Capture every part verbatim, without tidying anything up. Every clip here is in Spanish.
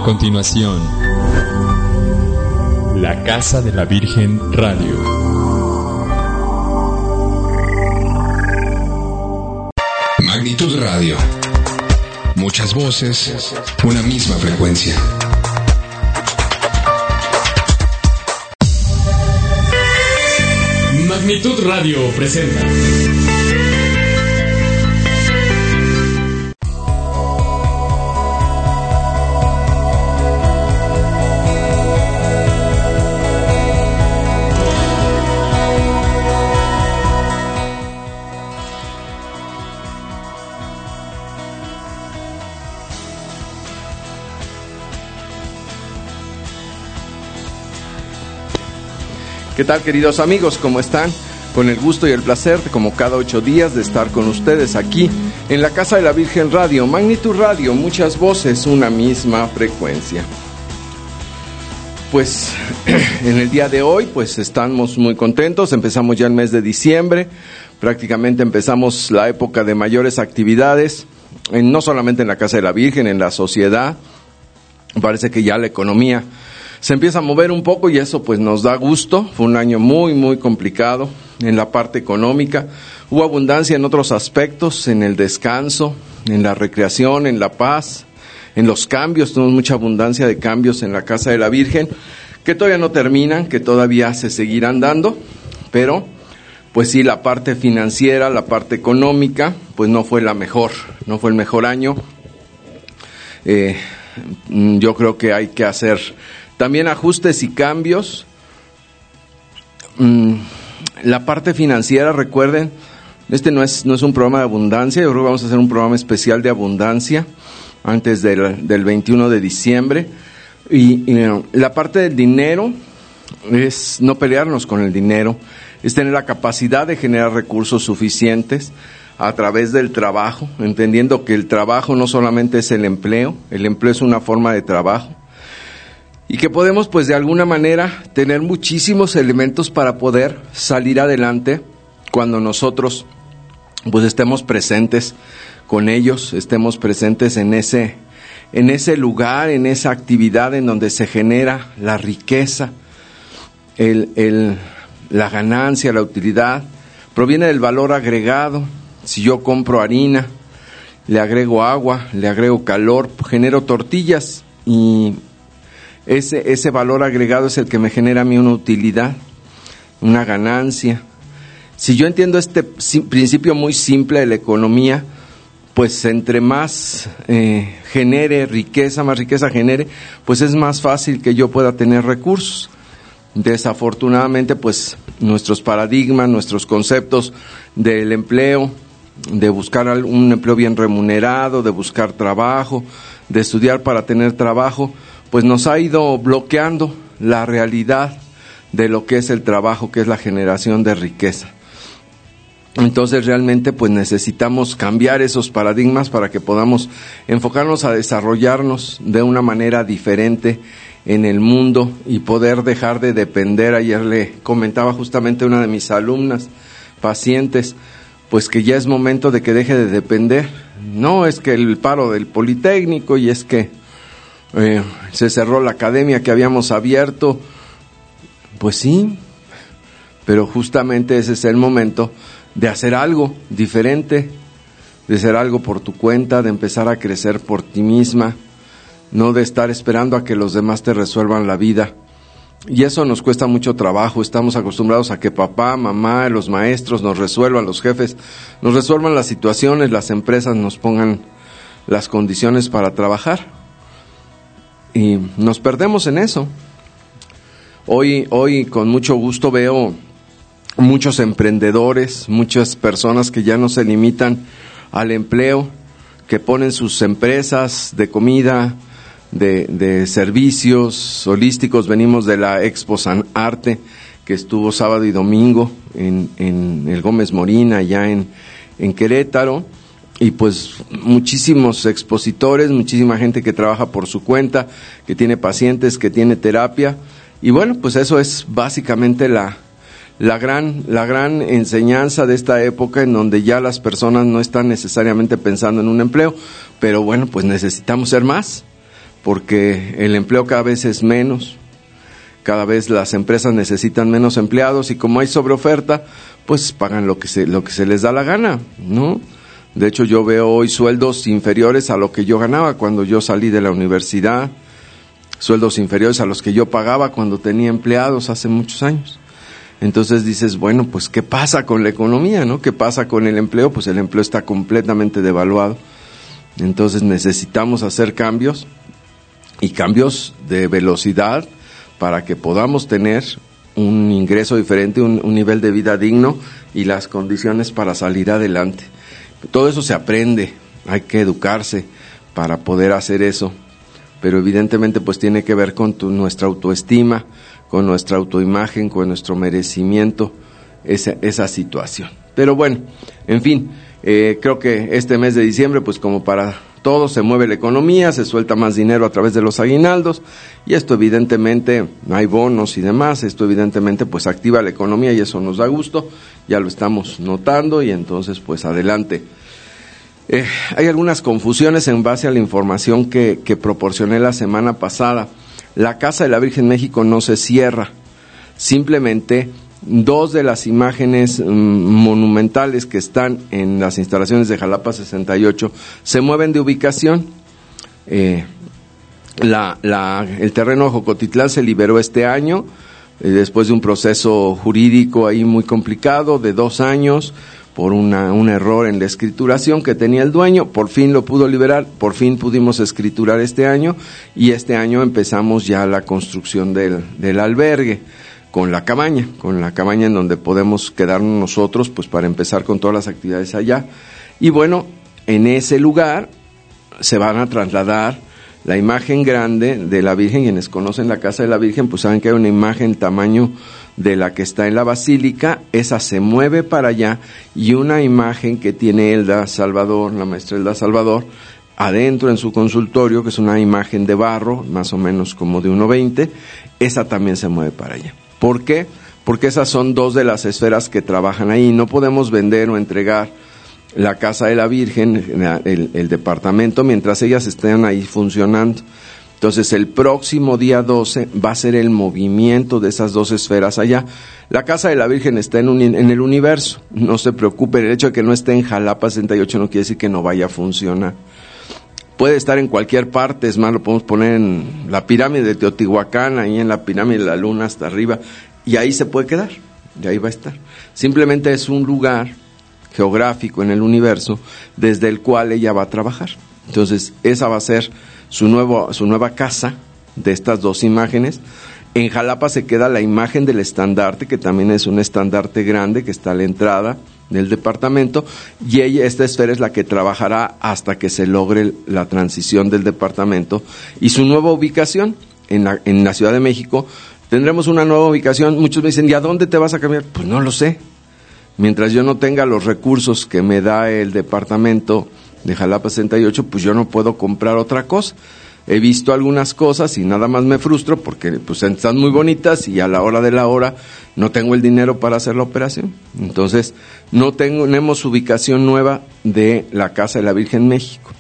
A continuación, La Casa de la Virgen Radio. Magnitud Radio. Muchas voces, una misma frecuencia. Magnitud Radio presenta. ¿Qué tal, queridos amigos? ¿Cómo están? Con el gusto y el placer, como cada ocho días, de estar con ustedes aquí en la Casa de la Virgen Radio, Magnitud Radio, muchas voces, una misma frecuencia. Pues en el día de hoy, pues estamos muy contentos, empezamos ya el mes de diciembre, prácticamente empezamos la época de mayores actividades, en, no solamente en la Casa de la Virgen, en la sociedad. Parece que ya la economía se empieza a mover un poco y eso pues nos da gusto. Fue un año muy muy complicado en la parte económica, hubo abundancia en otros aspectos, en el descanso, en la recreación, en la paz, en los cambios. Tenemos mucha abundancia de cambios en la Casa de la Virgen, que todavía no terminan, que todavía se seguirán dando, pero pues sí, la parte financiera, la parte económica, pues no fue la mejor, no fue el mejor año. Eh, yo creo que hay que hacer también ajustes y cambios. Mm, la parte financiera, recuerden, este no es, no es un programa de abundancia, yo creo que vamos a hacer un programa especial de abundancia antes del, del veintiuno de diciembre. Y, y la parte del dinero es no pelearnos con el dinero, es tener la capacidad de generar recursos suficientes a través del trabajo, entendiendo que el trabajo no solamente es el empleo, el empleo es una forma de trabajo. Y que podemos, pues, de alguna manera tener muchísimos elementos para poder salir adelante cuando nosotros, pues, estemos presentes con ellos, estemos presentes en ese, en ese lugar, en esa actividad en donde se genera la riqueza, el, el, la ganancia, la utilidad, proviene del valor agregado. Si yo compro harina, le agrego agua, le agrego calor, genero tortillas y Ese, ese valor agregado es el que me genera a mí una utilidad, una ganancia. Si yo entiendo este principio muy simple de la economía, pues entre más eh, genere riqueza, más riqueza genere, pues es más fácil que yo pueda tener recursos. Desafortunadamente, pues nuestros paradigmas, nuestros conceptos del empleo, de buscar un empleo bien remunerado, de buscar trabajo, de estudiar para tener trabajo, pues nos ha ido bloqueando la realidad de lo que es el trabajo, que es la generación de riqueza. Entonces realmente pues necesitamos cambiar esos paradigmas para que podamos enfocarnos a desarrollarnos de una manera diferente en el mundo y poder dejar de depender. Ayer le comentaba justamente a una de mis alumnas, pacientes, pues que ya es momento de que deje de depender. No es que el paro del Politécnico y es que Eh, se cerró la academia que habíamos abierto, pues sí, pero justamente ese es el momento de hacer algo diferente, de hacer algo por tu cuenta, de empezar a crecer por ti misma, no de estar esperando a que los demás te resuelvan la vida. Y eso nos cuesta mucho trabajo. Estamos acostumbrados a que papá, mamá, los maestros nos resuelvan, los jefes nos resuelvan las situaciones, las empresas nos pongan las condiciones para trabajar. Y nos perdemos en eso. Hoy, hoy con mucho gusto veo muchos emprendedores, muchas personas que ya no se limitan al empleo, que ponen sus empresas de comida, de, de servicios holísticos. Venimos de la Expo San Arte, que estuvo sábado y domingo en, en el Gómez Morín, allá en, en Querétaro. Y pues muchísimos expositores, muchísima gente que trabaja por su cuenta, que tiene pacientes, que tiene terapia. Y bueno, pues eso es básicamente la, la gran, la gran enseñanza de esta época, en donde ya las personas no están necesariamente pensando en un empleo, pero bueno, pues necesitamos ser más porque el empleo cada vez es menos, cada vez las empresas necesitan menos empleados y como hay sobreoferta, pues pagan lo que se, lo que se les da la gana, ¿no? De hecho, yo veo hoy sueldos inferiores a lo que yo ganaba cuando yo salí de la universidad, sueldos inferiores a los que yo pagaba cuando tenía empleados hace muchos años. Entonces dices, bueno, pues ¿qué pasa con la economía, no? ¿Qué pasa con el empleo? Pues el empleo está completamente devaluado. Entonces necesitamos hacer cambios y cambios de velocidad para que podamos tener un ingreso diferente, un, un nivel de vida digno y las condiciones para salir adelante. Todo eso se aprende, hay que educarse para poder hacer eso, pero evidentemente pues tiene que ver con tu, nuestra autoestima, con nuestra autoimagen, con nuestro merecimiento, esa, esa situación. Pero bueno, en fin, eh, creo que este mes de diciembre, pues como para todos, se mueve la economía, se suelta más dinero a través de los aguinaldos, y esto evidentemente, hay bonos y demás, esto evidentemente pues activa la economía y eso nos da gusto, ya lo estamos notando y entonces pues adelante. Eh, hay algunas confusiones en base a la información que, que proporcioné la semana pasada. La Casa de la Virgen México no se cierra, simplemente dos de las imágenes mm, monumentales que están en las instalaciones de Jalapa sesenta y ocho se mueven de ubicación. Eh, la, la, el terreno de Jocotitlán se liberó este año, eh, después de un proceso jurídico ahí muy complicado de dos años, por una, un error en la escrituración que tenía el dueño, por fin lo pudo liberar, por fin pudimos escriturar este año, y este año empezamos ya la construcción del, del albergue, con la cabaña, con la cabaña en donde podemos quedarnos nosotros, pues para empezar con todas las actividades allá. Y bueno, en ese lugar se van a trasladar la imagen grande de la Virgen. Quienes conocen la Casa de la Virgen, pues saben que hay una imagen tamaño de la que está en la Basílica, esa se mueve para allá, y una imagen que tiene Elda Salvador, la maestra Elda Salvador, adentro en su consultorio, que es una imagen de barro, más o menos como de uno veinte, esa también se mueve para allá. ¿Por qué? Porque esas son dos de las esferas que trabajan ahí. No podemos vender o entregar la Casa de la Virgen, el, el departamento, mientras ellas estén ahí funcionando. Entonces, el próximo día doce va a ser el movimiento de esas dos esferas allá. La Casa de la Virgen está en, un, en el universo, no se preocupen, el hecho de que no esté en Jalapa sesenta y ocho no quiere decir que no vaya a funcionar. Puede estar en cualquier parte, es más, lo podemos poner en la pirámide de Teotihuacán, ahí en la pirámide de la Luna hasta arriba, y ahí se puede quedar, y ahí va a estar. Simplemente es un lugar geográfico en el universo desde el cual ella va a trabajar. Entonces, esa va a ser su nuevo, su nueva casa de estas dos imágenes. En Jalapa se queda la imagen del estandarte, que también es un estandarte grande que está a la entrada del departamento, y ella, esta esfera es la que trabajará hasta que se logre la transición del departamento y su nueva ubicación en la, en la Ciudad de México. Tendremos una nueva ubicación. Muchos me dicen, ¿y a dónde te vas a cambiar? Pues no lo sé. Mientras yo no tenga los recursos que me da el departamento de Jalapa sesenta y ocho, pues yo no puedo comprar otra cosa. He visto algunas cosas y nada más me frustro porque pues están muy bonitas y a la hora de la hora no tengo el dinero para hacer la operación. Entonces, no tenemos ubicación nueva de la Casa de la Virgen México.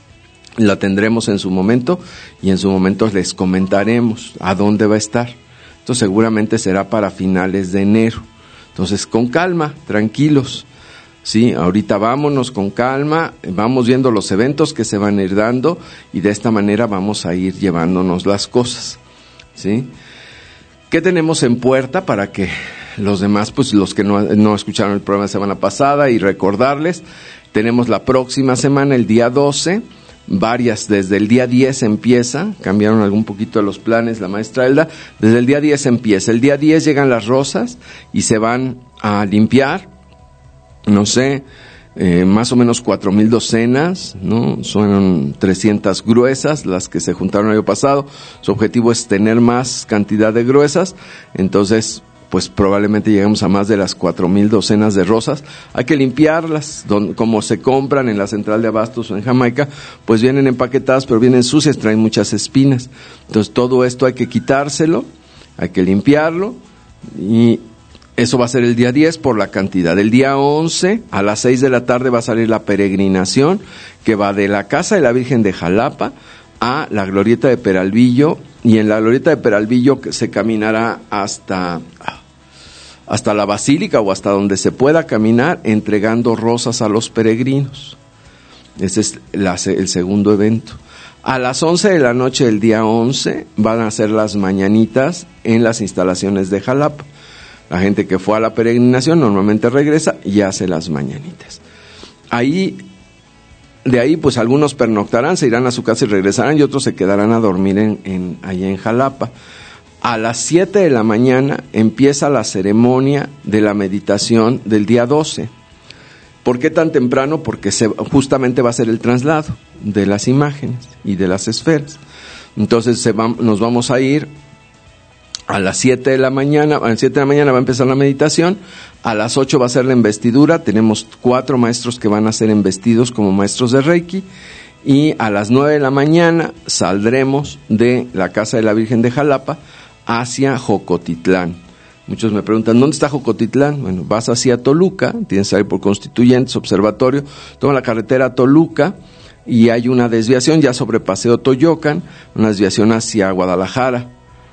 La tendremos en su momento y en su momento les comentaremos a dónde va a estar. Esto seguramente será para finales de enero. Entonces, con calma, tranquilos. Sí, ahorita vámonos con calma, vamos viendo los eventos que se van a ir dando y de esta manera vamos a ir llevándonos las cosas, ¿sí? ¿Qué tenemos en puerta para que los demás, pues los que no, no escucharon el programa de semana pasada, y recordarles? Tenemos la próxima semana, el día doce, varias, desde el día diez empieza, cambiaron algún poquito de los planes la maestra Elda, desde el día diez empieza, el día diez llegan las rosas y se van a limpiar, no sé, eh, más o menos cuatro mil docenas, ¿no? Son trescientas gruesas las que se juntaron el año pasado. Su objetivo es tener más cantidad de gruesas, entonces pues probablemente lleguemos a más de las cuatro mil docenas de rosas. Hay que limpiarlas, don, como se compran en la central de abastos o en Jamaica, pues vienen empaquetadas, pero vienen sucias, traen muchas espinas. Entonces todo esto hay que quitárselo, hay que limpiarlo, y eso va a ser el día diez por la cantidad. El día once, a las seis de la tarde, va a salir la peregrinación que va de la Casa de la Virgen de Jalapa, a la glorieta de Peralvillo, y en la glorieta de Peralvillo se caminará hasta, hasta la Basílica o hasta donde se pueda caminar, entregando rosas a los peregrinos. Ese es la, el segundo evento. A las once de la noche del día once van a ser las mañanitas en las instalaciones de Jalapa. La gente que fue a la peregrinación normalmente regresa y hace las mañanitas. Ahí, de ahí pues algunos pernoctarán, se irán a su casa y regresarán, y otros se quedarán a dormir en, en, allá en Jalapa. A las siete de la mañana empieza la ceremonia de la meditación del día doce. ¿Por qué tan temprano? Porque se, justamente va a ser el traslado de las imágenes y de las esferas. Entonces se va, nos vamos a ir a las siete de la mañana, a las siete de la mañana va a empezar la meditación, a las ocho va a ser la investidura, tenemos cuatro maestros que van a ser embestidos como maestros de Reiki, y a las nueve de la mañana saldremos de la Casa de la Virgen de Jalapa hacia Jocotitlán. Muchos me preguntan, ¿dónde está Jocotitlán? Bueno, vas hacia Toluca, tienes que salir por Constituyentes, Observatorio, toma la carretera a Toluca y hay una desviación ya sobre Paseo Toyocan, una desviación hacia Guadalajara.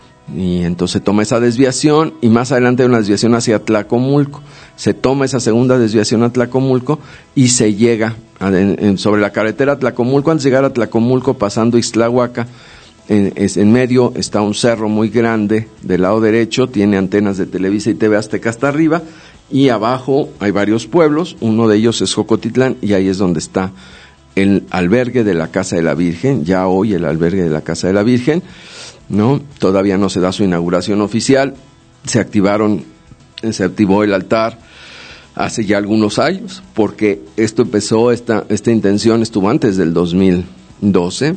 Y entonces toma esa desviación y más adelante hay una desviación hacia Tlacomulco. Se toma esa segunda desviación a Tlacomulco y se llega a, en, en, sobre la carretera a Tlacomulco. Antes de llegar a Tlacomulco, pasando Ixtlahuaca, en, es, en medio está un cerro muy grande del lado derecho, tiene antenas de Televisa y T V Azteca hasta arriba, y abajo hay varios pueblos, uno de ellos es Jocotitlán, y ahí es donde está el albergue de la Casa de la Virgen, ya hoy el albergue de la Casa de la Virgen, ¿no? Todavía no se da su inauguración oficial, se activaron, se activó el altar hace ya algunos años, porque esto empezó, esta, esta intención estuvo antes del dos mil doce,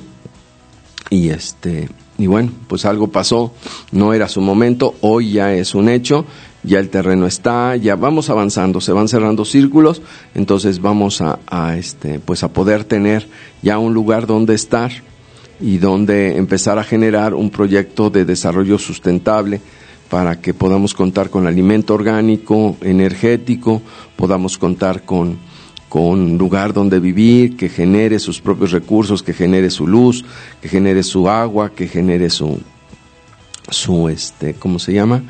y este, y bueno, pues algo pasó, no era su momento, hoy ya es un hecho, ya el terreno está, ya vamos avanzando, se van cerrando círculos, entonces vamos a, a este, pues a poder tener ya un lugar donde estar y donde empezar a generar un proyecto de desarrollo sustentable para que podamos contar con alimento orgánico, energético, podamos contar con, con un lugar donde vivir, que genere sus propios recursos, que genere su luz, que genere su agua, que genere su, su este, ¿cómo se llama?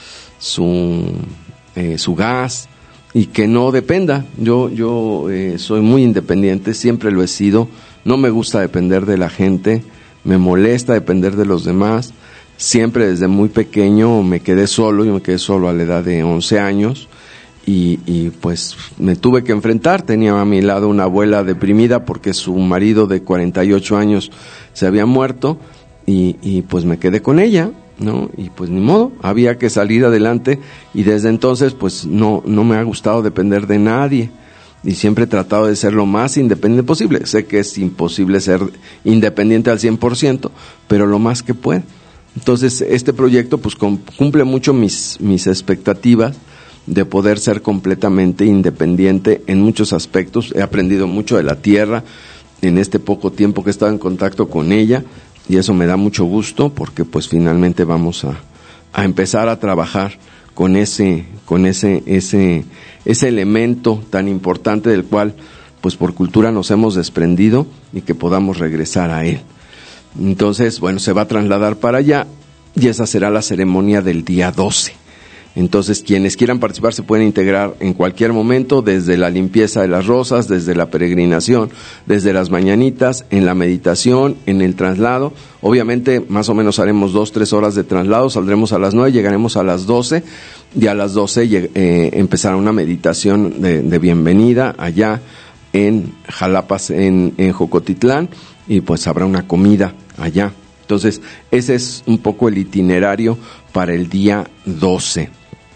su, eh, su gas, y que no dependa. Yo, yo eh, soy muy independiente, siempre lo he sido, no me gusta depender de la gente, me molesta depender de los demás, siempre desde muy pequeño me quedé solo, yo me quedé solo a la edad de once años, y, y pues me tuve que enfrentar, tenía a mi lado una abuela deprimida porque su marido de cuarenta y ocho años se había muerto, y, y pues me quedé con ella, ¿no? Y pues ni modo, había que salir adelante, y desde entonces pues no, no me ha gustado depender de nadie, y siempre he tratado de ser lo más independiente posible. Sé que es imposible ser independiente al cien por ciento, pero lo más que pueda. Entonces este proyecto pues cumple mucho mis, mis expectativas de poder ser completamente independiente en muchos aspectos. He aprendido mucho de la tierra en este poco tiempo que he estado en contacto con ella, y eso me da mucho gusto porque pues finalmente vamos a, a empezar a trabajar con ese, con ese, ese, ese elemento tan importante del cual pues por cultura nos hemos desprendido, y que podamos regresar a él. Entonces, bueno, se va a trasladar para allá, y esa será la ceremonia del día doce. Entonces, quienes quieran participar se pueden integrar en cualquier momento, desde la limpieza de las rosas, desde la peregrinación, desde las mañanitas, en la meditación, en el traslado. Obviamente, más o menos haremos dos, tres horas de traslado, saldremos a las nueve, llegaremos a las doce, y a las doce eh, empezará una meditación de, de bienvenida allá en Jalapa, en, en Jocotitlán, y pues habrá una comida allá. Entonces, ese es un poco el itinerario para el día doce.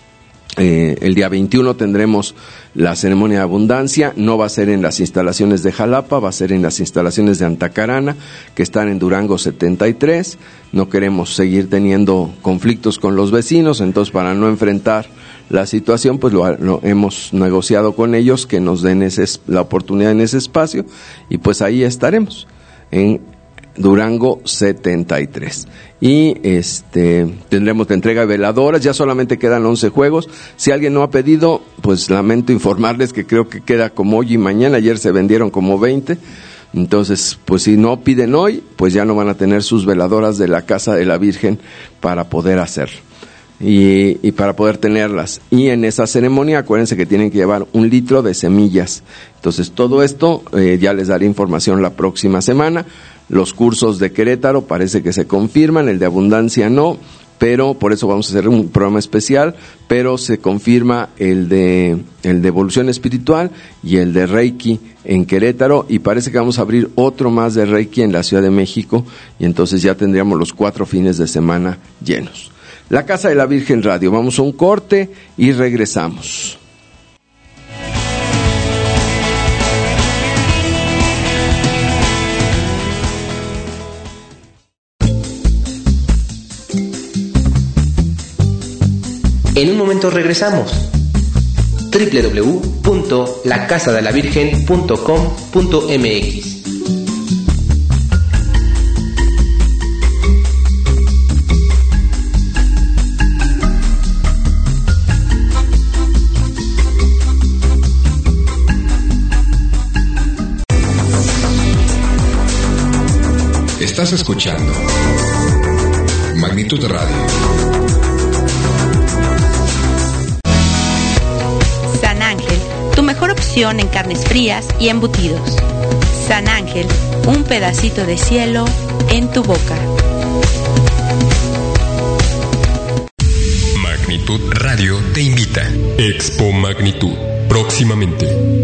Eh, el día veintiuno tendremos la ceremonia de abundancia, no va a ser en las instalaciones de Jalapa, va a ser en las instalaciones de Antacarana, que están en Durango setenta y tres. No queremos seguir teniendo conflictos con los vecinos, entonces para no enfrentar la situación, pues lo, lo hemos negociado con ellos, que nos den ese, la oportunidad en ese espacio, y pues ahí estaremos, en Durango setenta y tres. Y este tendremos la entrega de veladoras, ya solamente quedan once juegos. Si alguien no ha pedido, pues lamento informarles que creo que queda como hoy y mañana. Ayer se vendieron como veinte, Entonces, pues si no piden hoy, pues ya no van a tener sus veladoras de la Casa de la Virgen para poder hacerlo. Y, y para poder tenerlas. Y en esa ceremonia, acuérdense que tienen que llevar un litro de semillas. Entonces, todo esto eh, ya les daré información la próxima semana. Los cursos de Querétaro parece que se confirman, el de Abundancia no, pero por eso vamos a hacer un programa especial, pero se confirma el de, el de Evolución Espiritual y el de Reiki en Querétaro, y parece que vamos a abrir otro más de Reiki en la Ciudad de México, y entonces ya tendríamos los cuatro fines de semana llenos. La Casa de la Virgen Radio. Vamos a un corte y regresamos. En un momento regresamos. doble u doble u doble u punto la casa de la virgen punto com punto m x. Estás escuchando Magnitud Radio. San Ángel, tu mejor opción en carnes frías y embutidos. San Ángel, un pedacito de cielo en tu boca. Magnitud Radio te invita. Expo Magnitud, próximamente.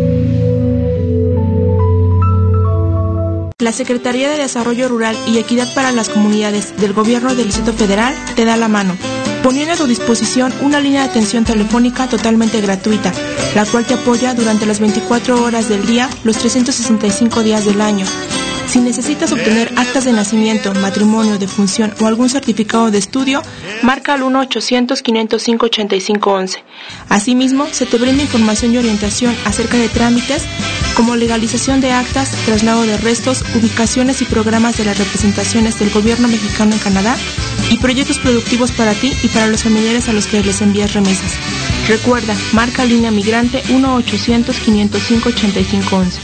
La Secretaría de Desarrollo Rural y Equidad para las Comunidades del Gobierno del Distrito Federal te da la mano, poniendo a tu disposición una línea de atención telefónica totalmente gratuita, la cual te apoya durante las veinticuatro horas del día, los trescientos sesenta y cinco días del año. Si necesitas obtener actas de nacimiento, matrimonio, defunción o algún certificado de estudio, marca al uno ochocientos, quinientos cinco, ochenta y cinco once. Asimismo, se te brinda información y orientación acerca de trámites como legalización de actas, traslado de restos, ubicaciones y programas de las representaciones del gobierno mexicano en Canadá y proyectos productivos para ti y para los familiares a los que les envías remesas. Recuerda, marca línea migrante uno ochocientos, quinientos cinco, ochenta y cinco once.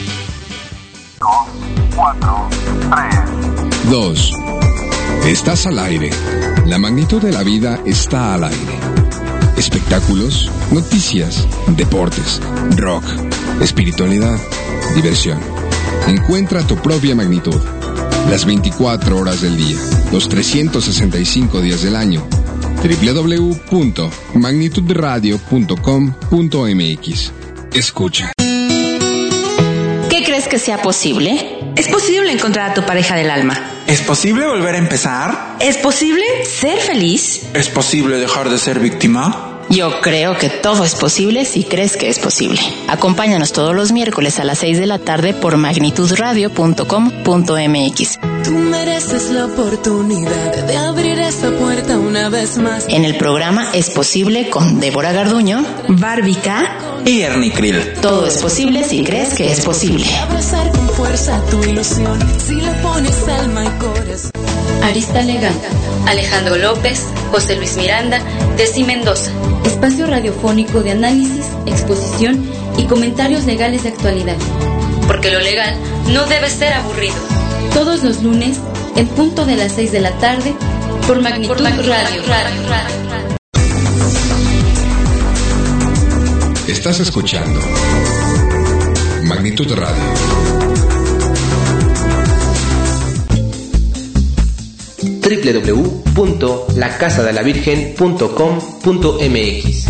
cuatro, tres, dos. Estás al aire. La magnitud de la vida está al aire. Espectáculos, noticias, deportes, rock, espiritualidad, diversión. Encuentra tu propia magnitud. Las veinticuatro horas del día, los trescientos sesenta y cinco días del año. doble u doble u doble u punto magnitud radio punto com punto m x. Escucha. ¿Qué crees que sea posible? ¿Es posible encontrar a tu pareja del alma? ¿Es posible volver a empezar? ¿Es posible ser feliz? ¿Es posible dejar de ser víctima? Yo creo que todo es posible si crees que es posible. Acompáñanos todos los miércoles a las seis de la tarde por magnitud radio punto com punto m x. Tú mereces la oportunidad de abrir esa puerta una vez más. En el programa Es Posible con Débora Garduño, Bárbica y Ernie Krill. Todo es posible si crees que es posible. Abrazar con fuerza tu ilusión, si le pones alma y corazón. Arista Legal, Alejandro López, José Luis Miranda, Desi Mendoza. Espacio radiofónico de análisis, exposición y comentarios legales de actualidad. Porque lo legal no debe ser aburrido. Todos los lunes, en punto de las seis de la tarde, por Magnitud, por Magnitud Radio. Radio, Radio, Radio. Estás escuchando Magnitud Radio. doble u doble u doble u punto la casa de la virgen punto com punto m x.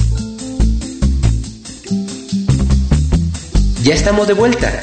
Ya estamos de vuelta.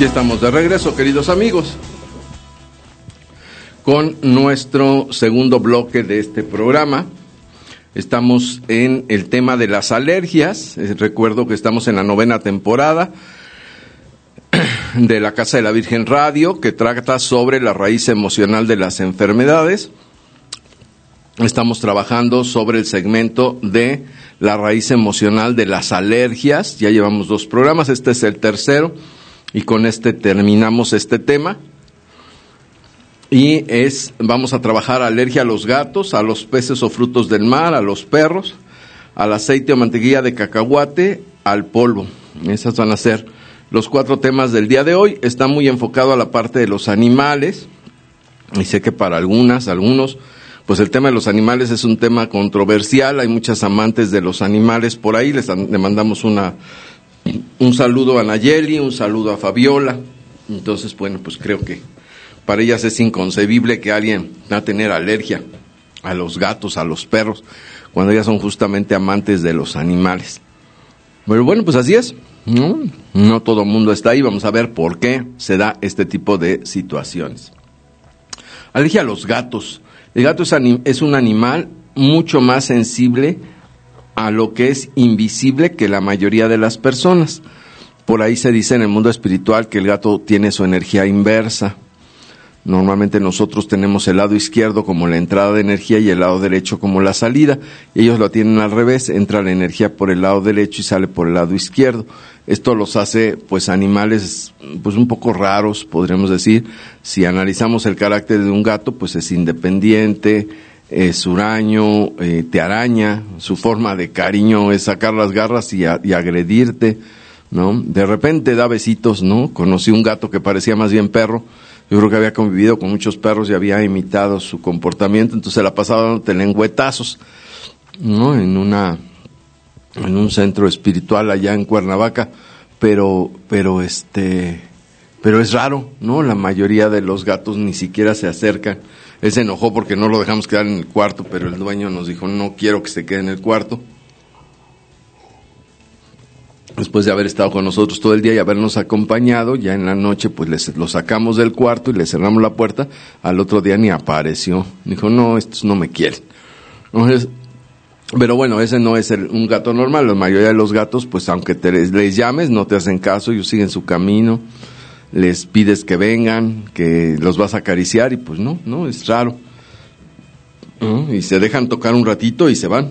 Ya estamos de regreso, queridos amigos, con nuestro segundo bloque de este programa. Estamos en el tema de las alergias. Eh, recuerdo que estamos en la novena temporada de la Casa de la Virgen Radio, que trata sobre la raíz emocional de las enfermedades. Estamos trabajando sobre el segmento de la raíz emocional de las alergias. Ya llevamos dos programas, este es el tercero, y con este terminamos este tema. Y es, vamos a trabajar alergia a los gatos, a los peces o frutos del mar, a los perros, al aceite o mantequilla de cacahuate, al polvo. Esas van a ser los cuatro temas del día de hoy. Está muy enfocado a la parte de los animales, y sé que para algunas, algunos, pues el tema de los animales es un tema controversial. Hay muchas amantes de los animales por ahí. Les le mandamos una un saludo a Nayeli, un saludo a Fabiola. Entonces, bueno, pues creo que para ellas es inconcebible que alguien va a tener alergia a los gatos, a los perros, cuando ellas son justamente amantes de los animales. Pero bueno, pues así es, ¿no? No todo el mundo está ahí. Vamos a ver por qué se da este tipo de situaciones. Alergia a los gatos. El gato es, anim- es un animal mucho más sensible a lo que es invisible que la mayoría de las personas. Por ahí se dice en el mundo espiritual que el gato tiene su energía inversa. Normalmente nosotros tenemos el lado izquierdo como la entrada de energía y el lado derecho como la salida. Y ellos lo tienen al revés, entra la energía por el lado derecho y sale por el lado izquierdo. Esto los hace pues animales pues un poco raros, podríamos decir. Si analizamos el carácter de un gato, pues es independiente, es huraño, eh, te araña, su forma de cariño es sacar las garras y, a, y agredirte, ¿no? De repente da besitos, ¿no? Conocí un gato que parecía más bien perro. Yo creo que había convivido con muchos perros y había imitado su comportamiento, entonces la pasaba dándote lengüetazos, ¿no? En una, en un centro espiritual allá en Cuernavaca, pero, pero este, pero es raro, ¿no? La mayoría de los gatos ni siquiera se acercan. Él se enojó porque no lo dejamos quedar en el cuarto, pero el dueño nos dijo, no quiero que se quede en el cuarto. Después de haber estado con nosotros todo el día y habernos acompañado, ya en la noche pues les, lo sacamos del cuarto y le cerramos la puerta. Al otro día ni apareció. Dijo, no, estos no me quieren. Entonces, pero bueno, ese no es el, un gato normal. La mayoría de los gatos, pues aunque te les, les llames, no te hacen caso, ellos siguen su camino. Les pides que vengan, que los vas a acariciar y pues no, no, es raro. ¿No? Y se dejan tocar un ratito y se van.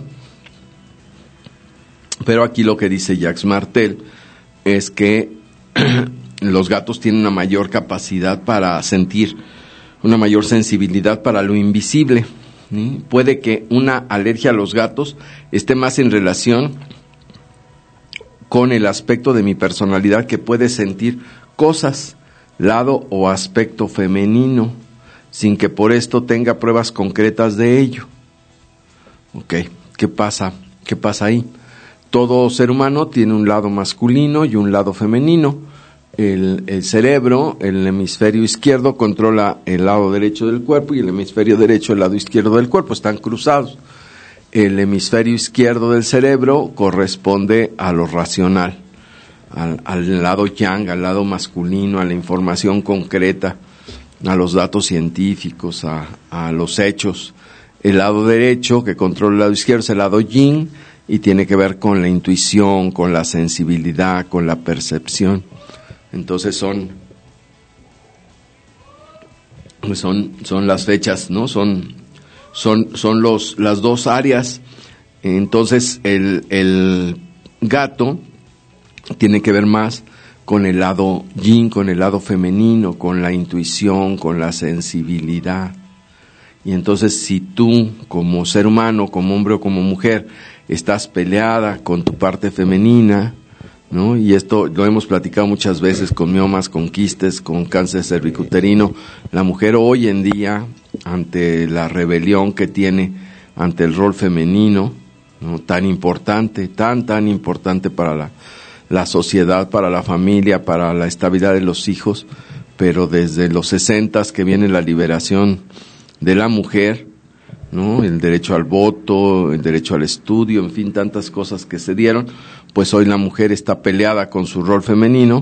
Pero aquí lo que dice Jacques Martel es que los gatos tienen una mayor capacidad para sentir, una mayor sensibilidad para lo invisible. ¿Sí? Puede que una alergia a los gatos esté más en relación con el aspecto de mi personalidad, que puede sentir cosas, lado o aspecto femenino, sin que por esto tenga pruebas concretas de ello. Ok, ¿qué pasa? ¿Qué pasa ahí? Todo ser humano tiene un lado masculino y un lado femenino. El, el cerebro, el hemisferio izquierdo controla el lado derecho del cuerpo y el hemisferio derecho el lado izquierdo del cuerpo, están cruzados. El hemisferio izquierdo del cerebro corresponde a lo racional, al, al lado yang, al lado masculino, a la información concreta, a los datos científicos, a, a los hechos. El lado derecho, que controla el lado izquierdo, es el lado yin, y tiene que ver con la intuición, con la sensibilidad, con la percepción. Entonces son son son las fechas, ¿no? Son son son los las dos áreas. Entonces el el gato tiene que ver más con el lado yin, con el lado femenino, con la intuición, con la sensibilidad. Y entonces si tú, como ser humano, como hombre o como mujer, estás peleada con tu parte femenina, ¿no? Y esto lo hemos platicado muchas veces con miomas, con quistes, con cáncer cervicuterino. La mujer hoy en día, ante la rebelión que tiene ante el rol femenino, ¿no? Tan importante, tan, tan importante para la, la sociedad, para la familia, para la estabilidad de los hijos, pero desde los sesentas que viene la liberación de la mujer, ¿no? El derecho al voto, el derecho al estudio, en fin, tantas cosas que se dieron, pues hoy la mujer está peleada con su rol femenino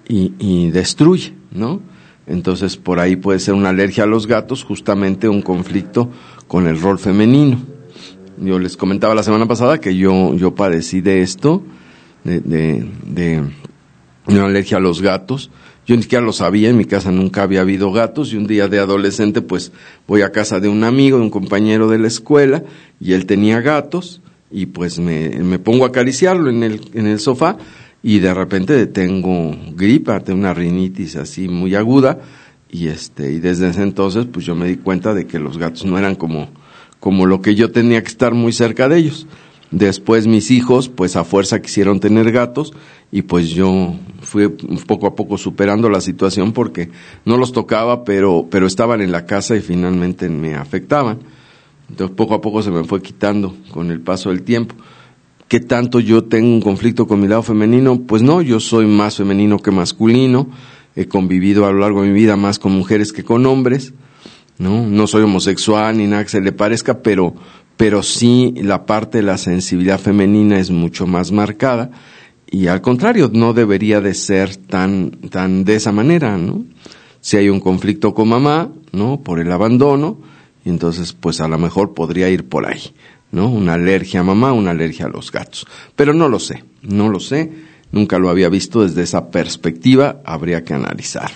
y, y destruye, ¿no? Entonces por ahí puede ser una alergia a los gatos, justamente un conflicto con el rol femenino. Yo les comentaba la semana pasada que yo yo padecí de esto, de, de, de una alergia a los gatos. Yo ni siquiera lo sabía, en mi casa nunca había habido gatos, y un día de adolescente pues voy a casa de un amigo, de un compañero de la escuela, y él tenía gatos, y pues me, me pongo a acariciarlo en el, en el sofá, y de repente tengo gripa, tengo una rinitis así muy aguda, y este, y desde ese entonces pues yo me di cuenta de que los gatos no eran como, como lo que yo tenía que estar muy cerca de ellos. Después mis hijos, pues a fuerza quisieron tener gatos, y pues yo fui poco a poco superando la situación porque no los tocaba, pero, pero estaban en la casa y finalmente me afectaban. Entonces poco a poco se me fue quitando con el paso del tiempo. ¿Qué tanto yo tengo un conflicto con mi lado femenino? Pues no, yo soy más femenino que masculino, he convivido a lo largo de mi vida más con mujeres que con hombres, ¿no? No soy homosexual ni nada que se le parezca, pero, pero sí la parte de la sensibilidad femenina es mucho más marcada, y al contrario, no debería de ser tan, tan de esa manera, ¿no? Si hay un conflicto con mamá, ¿no? Por el abandono, y entonces pues a lo mejor podría ir por ahí, ¿no? Una alergia a mamá, una alergia a los gatos. Pero no lo sé, no lo sé, nunca lo había visto desde esa perspectiva, habría que analizar.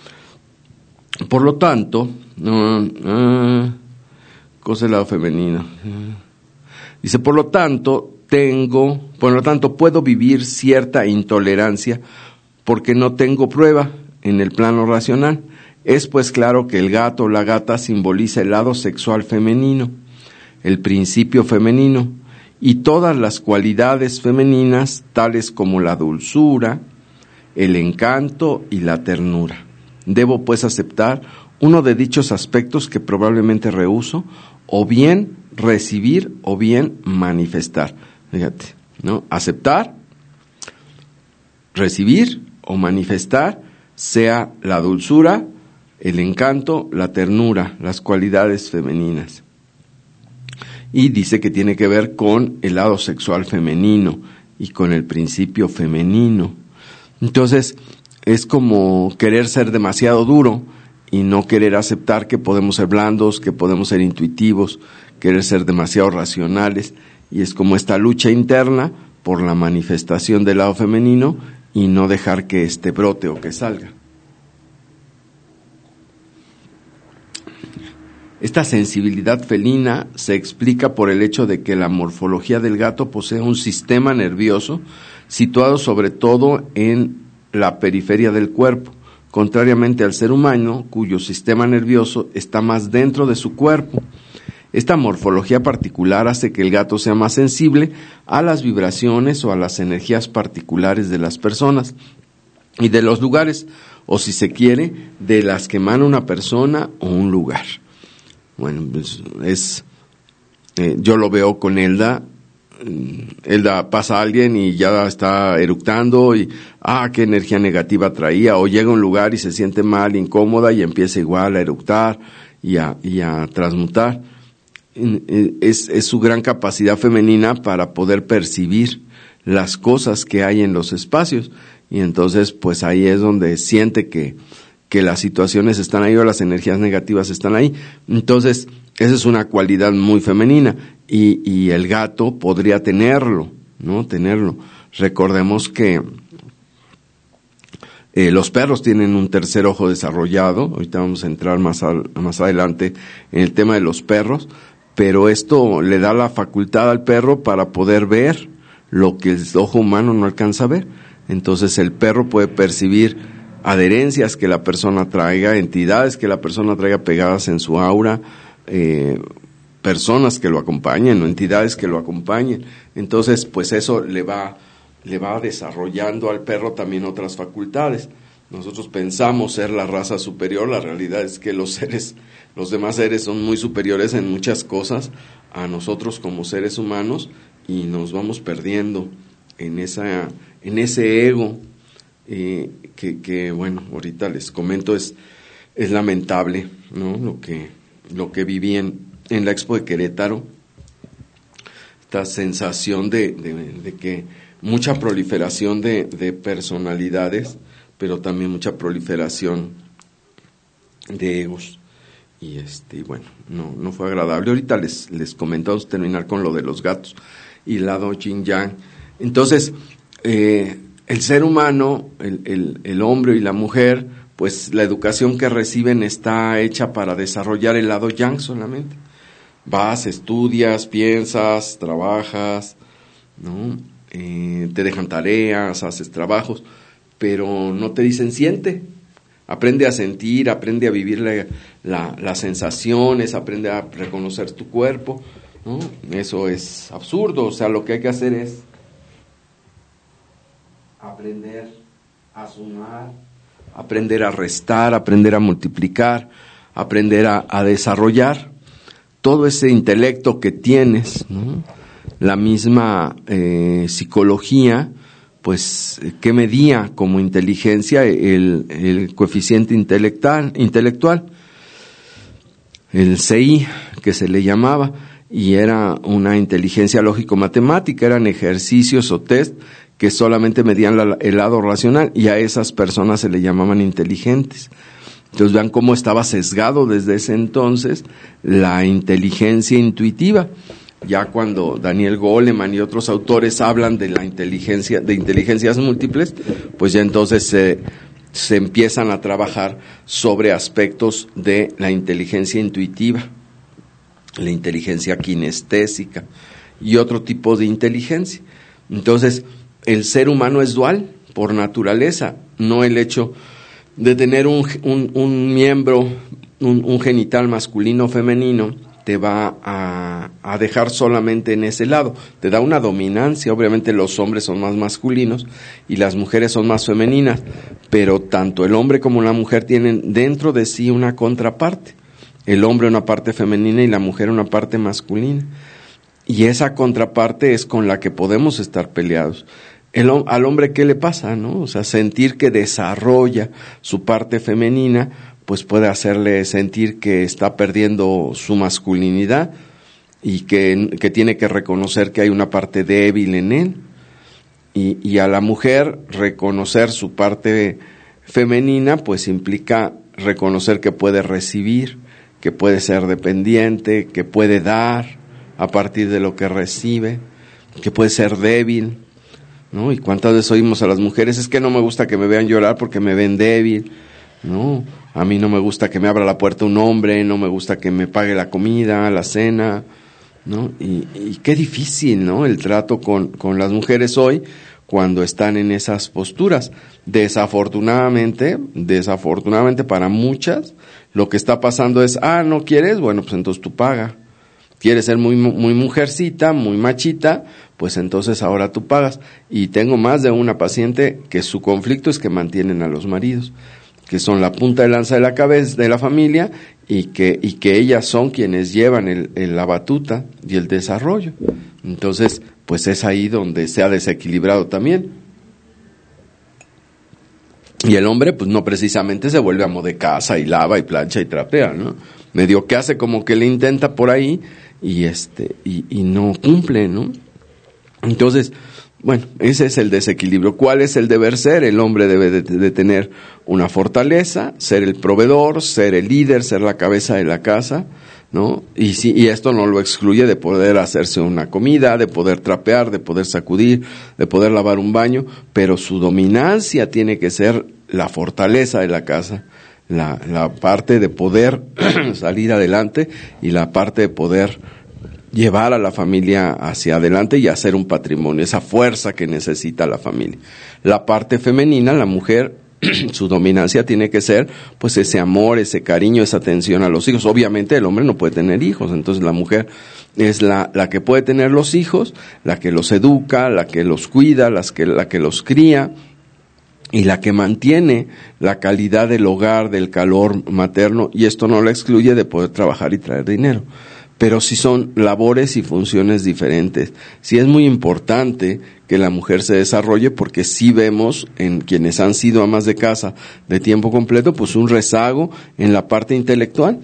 Por lo tanto, no, uh, cosa del lado femenino. Dice, por lo tanto, tengo, por lo tanto, puedo vivir cierta intolerancia porque no tengo prueba en el plano racional. Es pues claro que el gato o la gata simboliza el lado sexual femenino, el principio femenino, y todas las cualidades femeninas, tales como la dulzura, el encanto y la ternura. Debo pues aceptar uno de dichos aspectos que probablemente rehúso, o bien recibir o bien manifestar. Fíjate, ¿no? Aceptar, recibir o manifestar, sea la dulzura, el encanto, la ternura, las cualidades femeninas. Y dice que tiene que ver con el lado sexual femenino y con el principio femenino. Entonces, es como querer ser demasiado duro y no querer aceptar que podemos ser blandos, que podemos ser intuitivos, querer ser demasiado racionales, y es como esta lucha interna por la manifestación del lado femenino y no dejar que este brote o que salga. Esta sensibilidad felina se explica por el hecho de que la morfología del gato posee un sistema nervioso situado sobre todo en la periferia del cuerpo, contrariamente al ser humano, cuyo sistema nervioso está más dentro de su cuerpo. Esta morfología particular hace que el gato sea más sensible a las vibraciones o a las energías particulares de las personas y de los lugares, o si se quiere, de las que emana una persona o un lugar. Bueno, pues es, eh, yo lo veo con Elda. Elda pasa a alguien y ya está eructando y, ah, qué energía negativa traía, o llega a un lugar y se siente mal, incómoda, y empieza igual a eructar y a, y a transmutar. Es, es su gran capacidad femenina para poder percibir las cosas que hay en los espacios, y entonces pues ahí es donde siente que, que las situaciones están ahí o las energías negativas están ahí. Entonces esa es una cualidad muy femenina, y, y el gato podría tenerlo, ¿no? Tenerlo. Recordemos que eh, los perros tienen un tercer ojo desarrollado. Ahorita vamos a entrar más, al, más adelante en el tema de los perros, pero esto le da la facultad al perro para poder ver lo que el ojo humano no alcanza a ver. Entonces el perro puede percibir adherencias que la persona traiga, entidades que la persona traiga pegadas en su aura, eh, personas que lo acompañen o entidades que lo acompañen. Entonces pues eso le va, le va desarrollando al perro también otras facultades. Nosotros pensamos ser la raza superior, la realidad es que los seres, los demás seres son muy superiores en muchas cosas a nosotros como seres humanos, y nos vamos perdiendo en esa, en ese ego eh, que, que, bueno, ahorita les comento, es, es lamentable, ¿no? Lo que, lo que viví en, en la Expo de Querétaro, esta sensación de, de, de que mucha proliferación de, de personalidades, pero también mucha proliferación de egos. Y este, bueno, no, no fue agradable. Ahorita les, les comentamos terminar con lo de los gatos y el lado yin yang. Entonces, eh, el ser humano, el, el, el hombre y la mujer, pues la educación que reciben está hecha para desarrollar el lado yang solamente. Vas, estudias, piensas, trabajas, ¿no? Eh, te dejan tareas, haces trabajos, pero no te dicen siente. Aprende a sentir, aprende a vivir la, la, las sensaciones, aprende a reconocer tu cuerpo, ¿no? Eso es absurdo. O sea, lo que hay que hacer es aprender a sumar, aprender a restar, aprender a multiplicar, aprender a, a desarrollar todo ese intelecto que tienes, ¿no? La misma eh, psicología, pues, que medía como inteligencia el, el coeficiente intelectual, intelectual, el C I, que se le llamaba, y era una inteligencia lógico-matemática, eran ejercicios o test que solamente medían la, el lado racional, y a esas personas se le llamaban inteligentes. Entonces vean cómo estaba sesgado desde ese entonces la inteligencia intuitiva. Ya cuando Daniel Goleman y otros autores hablan de la inteligencia, de inteligencias múltiples, pues ya entonces se, se empiezan a trabajar sobre aspectos de la inteligencia intuitiva, la inteligencia kinestésica y otro tipo de inteligencia. Entonces, el ser humano es dual por naturaleza, no el hecho de tener un, un, un miembro, un, un genital masculino o femenino, te va a, a dejar solamente en ese lado, te da una dominancia. Obviamente los hombres son más masculinos y las mujeres son más femeninas, pero tanto el hombre como la mujer tienen dentro de sí una contraparte, el hombre una parte femenina y la mujer una parte masculina, y esa contraparte es con la que podemos estar peleados. El, al hombre, ¿qué le pasa, no? O sea, sentir que desarrolla su parte femenina, pues puede hacerle sentir que está perdiendo su masculinidad y que, que tiene que reconocer que hay una parte débil en él. Y, y a la mujer reconocer su parte femenina, pues implica reconocer que puede recibir, que puede ser dependiente, que puede dar a partir de lo que recibe, que puede ser débil, ¿no? Y cuántas veces oímos a las mujeres, es que no me gusta que me vean llorar porque me ven débil, ¿no? A mí no me gusta que me abra la puerta un hombre, no me gusta que me pague la comida, la cena, ¿no? Y, y qué difícil, ¿no? El trato con, con las mujeres hoy cuando están en esas posturas. Desafortunadamente, desafortunadamente para muchas, lo que está pasando es, ah, ¿no quieres? Bueno, pues entonces tú paga. ¿Quieres ser muy, muy mujercita, muy machita? Pues entonces ahora tú pagas. Y tengo más de una paciente que su conflicto es que mantienen a los maridos, que son la punta de lanza de la cabeza de la familia y que, y que ellas son quienes llevan el, el, la batuta y el desarrollo. Entonces, pues es ahí donde se ha desequilibrado también. Y el hombre, pues no precisamente se vuelve amo de casa y lava y plancha y trapea, ¿no? Medio que hace como que le intenta por ahí y este y, y no cumple, ¿no? Entonces, bueno, ese es el desequilibrio. ¿Cuál es el deber ser? El hombre debe de, de tener una fortaleza, ser el proveedor, ser el líder, ser la cabeza de la casa, ¿no? Y si, y esto no lo excluye de poder hacerse una comida, de poder trapear, de poder sacudir, de poder lavar un baño, pero su dominancia tiene que ser la fortaleza de la casa, la, la parte de poder salir adelante y la parte de poder llevar a la familia hacia adelante y hacer un patrimonio, esa fuerza que necesita la familia. La parte femenina, la mujer, su dominancia tiene que ser pues ese amor, ese cariño, esa atención a los hijos. Obviamente el hombre no puede tener hijos, entonces la mujer es la, la que puede tener los hijos, la que los educa, la que los cuida, las que, la que los cría y la que mantiene la calidad del hogar, del calor materno, y esto no la excluye de poder trabajar y traer dinero. Pero sí son labores y funciones diferentes. Sí es muy importante que la mujer se desarrolle porque sí vemos en quienes han sido amas de casa de tiempo completo, pues un rezago en la parte intelectual.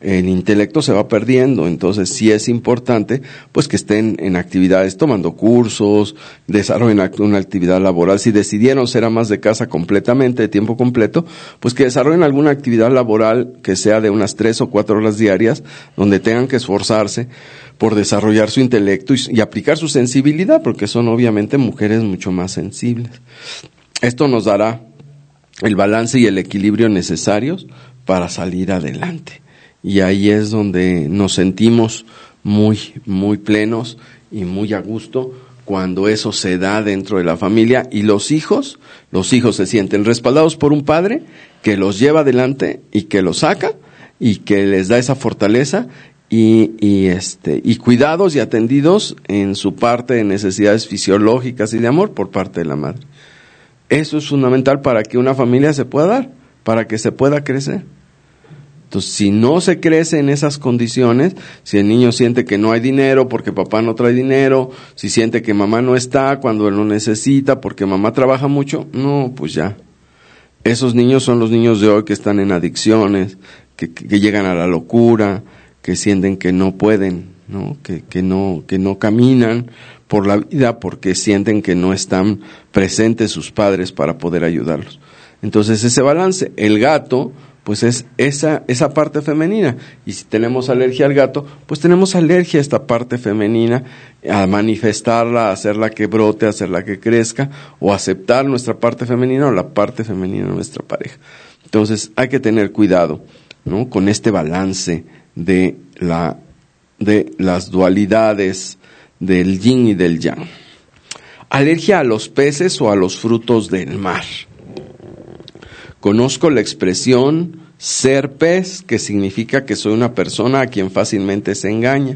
el intelecto se va perdiendo. Entonces sí es importante pues que estén en actividades, tomando cursos, desarrollen una actividad laboral. Si decidieron ser amas de casa completamente, de tiempo completo, pues que desarrollen alguna actividad laboral que sea de unas tres o cuatro horas diarias, donde tengan que esforzarse por desarrollar su intelecto y, y aplicar su sensibilidad, porque son obviamente mujeres mucho más sensibles. Esto nos dará el balance y el equilibrio necesarios para salir adelante. Y ahí es donde nos sentimos muy, muy plenos y muy a gusto cuando eso se da dentro de la familia. Y los hijos, los hijos se sienten respaldados por un padre que los lleva adelante y que los saca y que les da esa fortaleza y, y este, y cuidados y atendidos en su parte de necesidades fisiológicas y de amor por parte de la madre. Eso es fundamental para que una familia se pueda dar, para que se pueda crecer. Entonces, si no se crece en esas condiciones, si el niño siente que no hay dinero porque papá no trae dinero, si siente que mamá no está cuando él lo necesita porque mamá trabaja mucho, no, pues ya. Esos niños son los niños de hoy que están en adicciones, que, que, que llegan a la locura, que sienten que no pueden, ¿no? Que, que no, que no caminan por la vida porque sienten que no están presentes sus padres para poder ayudarlos. Entonces, ese balance, el gato, pues es esa esa parte femenina, y si tenemos alergia al gato, pues tenemos alergia a esta parte femenina, a manifestarla, a hacerla que brote, a hacerla que crezca, o aceptar nuestra parte femenina o la parte femenina de nuestra pareja. Entonces hay que tener cuidado, ¿no? Con este balance de la de las dualidades del yin y del yang. Alergia a los peces o a los frutos del mar. Conozco la expresión ser pez, que significa que soy una persona a quien fácilmente se engaña.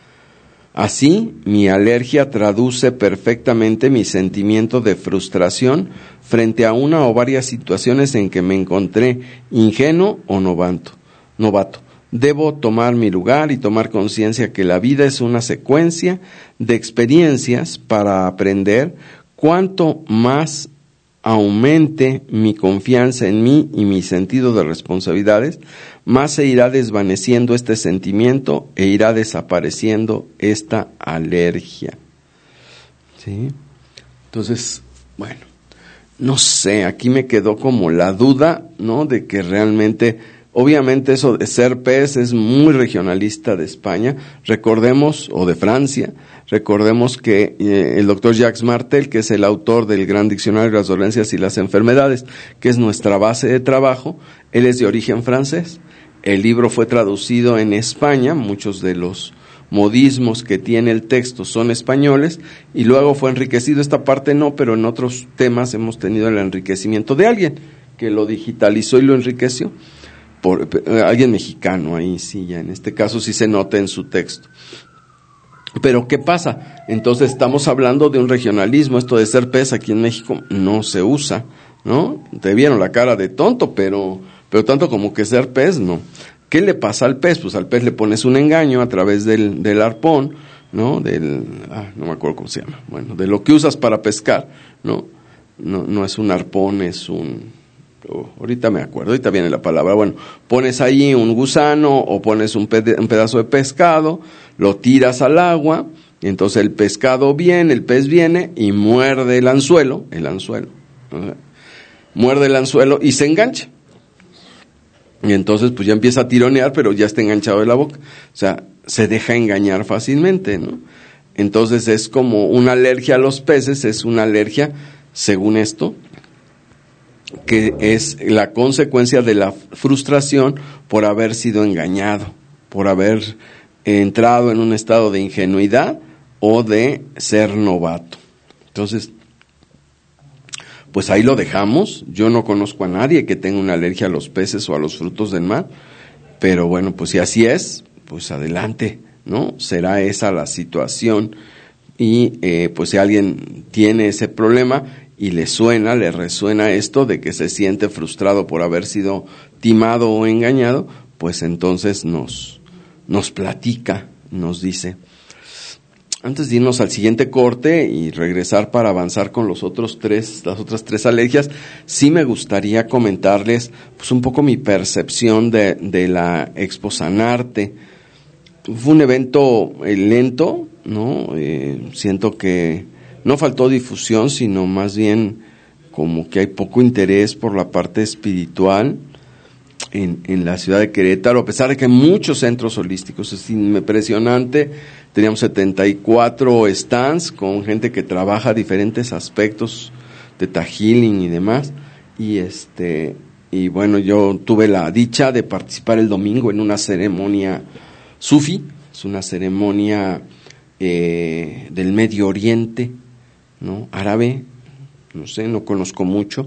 Así, mi alergia traduce perfectamente mi sentimiento de frustración frente a una o varias situaciones en que me encontré ingenuo o novato. novato. Debo tomar mi lugar y tomar conciencia que la vida es una secuencia de experiencias para aprender. Cuanto más aumente mi confianza en mí y mi sentido de responsabilidades, más se irá desvaneciendo este sentimiento e irá desapareciendo esta alergia. ¿Sí? Entonces, bueno, no sé, aquí me quedó como la duda, ¿no? De que realmente, obviamente eso de ser pez es muy regionalista de España, recordemos, o de Francia. Recordemos que eh, el doctor Jacques Martel, que es el autor del Gran Diccionario de las Dolencias y las Enfermedades, que es nuestra base de trabajo, él es de origen francés. El libro fue traducido en España, muchos de los modismos que tiene el texto son españoles, y luego fue enriquecido, esta parte no, pero en otros temas hemos tenido el enriquecimiento de alguien que lo digitalizó y lo enriqueció, por eh, alguien mexicano, ahí sí, ya en este caso sí se nota en su texto. Pero ¿qué pasa? Entonces estamos hablando de un regionalismo, esto de ser pez aquí en México no se usa, ¿no? Te vieron la cara de tonto, pero pero tanto como que ser pez, no. ¿Qué le pasa al pez? Pues al pez le pones un engaño a través del, del arpón, ¿no? Del, ah, no me acuerdo cómo se llama, bueno, de lo que usas para pescar, ¿no? No, no es un arpón, es un... Oh, ahorita me acuerdo, ahorita viene la palabra, bueno, pones ahí un gusano o pones un, ped- un pedazo de pescado, lo tiras al agua, y entonces el pescado viene, el pez viene y muerde el anzuelo, el anzuelo, ¿no? Muerde el anzuelo y se engancha. Y entonces pues ya empieza a tironear, pero ya está enganchado de la boca, o sea, se deja engañar fácilmente, ¿no? Entonces es como una alergia a los peces, es una alergia, según esto, que es la consecuencia de la frustración por haber sido engañado, por haber entrado en un estado de ingenuidad o de ser novato. Entonces, pues ahí lo dejamos. Yo no conozco a nadie que tenga una alergia a los peces o a los frutos del mar, pero bueno, pues si así es, pues adelante, ¿no? Será esa la situación, y eh, pues si alguien tiene ese problema y le suena, le resuena esto de que se siente frustrado por haber sido timado o engañado, pues entonces nos, nos platica, nos dice. antes de irnos al siguiente corte y regresar para avanzar con los otros tres, las otras tres alergias, sí me gustaría comentarles pues un poco mi percepción de, de la Expo Sanarte. Fue un evento eh, lento, ¿no? Eh, siento que no faltó difusión, sino más bien como que hay poco interés por la parte espiritual en, en la ciudad de Querétaro, a pesar de que hay muchos centros holísticos. Es impresionante. Teníamos setenta y cuatro stands con gente que trabaja diferentes aspectos de Theta Healing y demás. Y este y bueno, yo tuve la dicha de participar el domingo en una ceremonia sufi, es una ceremonia eh, del Medio Oriente, ¿no? Árabe, no sé, no conozco mucho,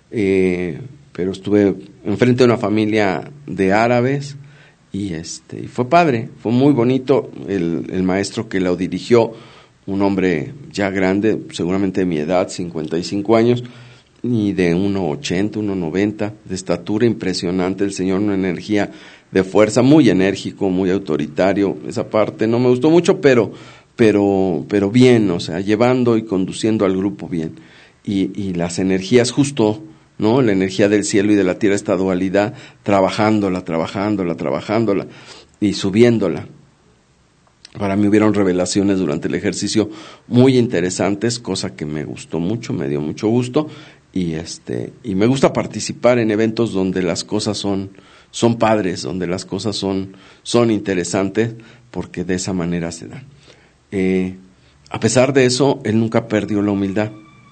eh, pero estuve enfrente de una familia de árabes. Y este y fue padre, fue muy bonito. El, el maestro que lo dirigió, un hombre ya grande, seguramente de mi edad, cincuenta y cinco años, y de uno ochenta, uno noventa, de estatura impresionante. El señor, una energía de fuerza, muy enérgico, muy autoritario. Esa parte no me gustó mucho, pero pero pero bien, o sea, llevando y conduciendo al grupo bien. Y, y las energías justo, ¿no? La energía del cielo y de la tierra, esta dualidad, trabajándola, trabajándola, trabajándola y subiéndola. Para mí hubieron revelaciones durante el ejercicio muy interesantes, cosa que me gustó mucho, me dio mucho gusto, y este y me gusta participar en eventos donde las cosas son son padres, donde las cosas son son interesantes, porque de esa manera se dan. Eh, a pesar de eso, él nunca perdió la humildad,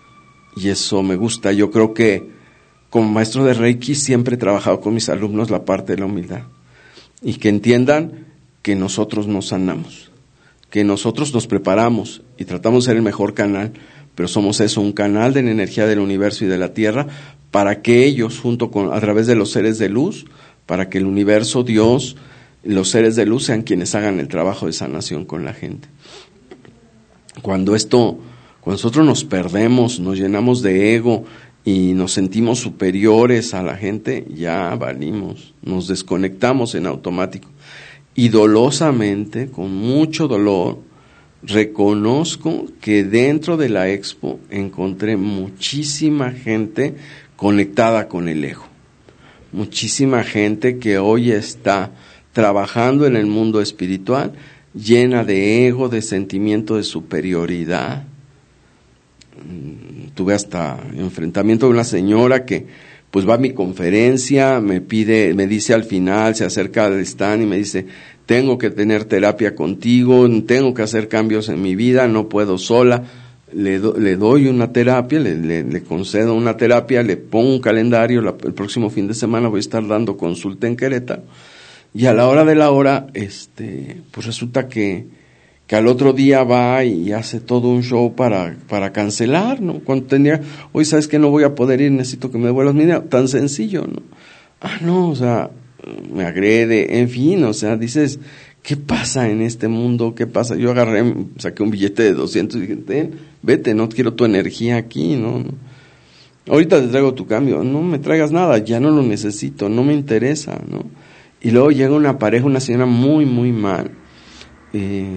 y eso me gusta. Yo creo que como maestro de Reiki siempre he trabajado con mis alumnos la parte de la humildad, y que entiendan que nosotros nos sanamos, que nosotros nos preparamos y tratamos de ser el mejor canal, pero somos eso, un canal de la energía del universo y de la tierra, para que ellos, junto con, a través de los seres de luz, para que el universo, Dios, los seres de luz sean quienes hagan el trabajo de sanación con la gente. Cuando esto, cuando nosotros nos perdemos, nos llenamos de ego y nos sentimos superiores a la gente, ya valimos, nos desconectamos en automático. Y dolosamente, con mucho dolor, reconozco que dentro de la expo encontré muchísima gente conectada con el ego. Muchísima gente que hoy está trabajando en el mundo espiritual, llena de ego, de sentimiento de superioridad. Tuve hasta enfrentamiento de una señora que pues va a mi conferencia, me pide, me dice al final, se acerca al stand y me dice: tengo que tener terapia contigo, tengo que hacer cambios en mi vida, no puedo sola. Le, do, le doy una terapia, le, le, le concedo una terapia, le pongo un calendario, la, el próximo fin de semana voy a estar dando consulta en Querétaro, y a la hora de la hora, este, pues resulta que que al otro día va y hace todo un show para para cancelar, ¿no? Cuando tenía, hoy sabes que no voy a poder ir, necesito que me devuelvas mi dinero, tan sencillo, ¿no? Ah, no, o sea, me agrede, en fin, o sea, dices, ¿qué pasa en este mundo? ¿Qué pasa? Yo agarré, saqué un billete de doscientos y dije, ten, vete, no quiero tu energía aquí, ¿no? ¿no? Ahorita te traigo tu cambio, no me traigas nada, ya no lo necesito, no me interesa, ¿no? Y luego llega una pareja, una señora muy, muy mal, eh,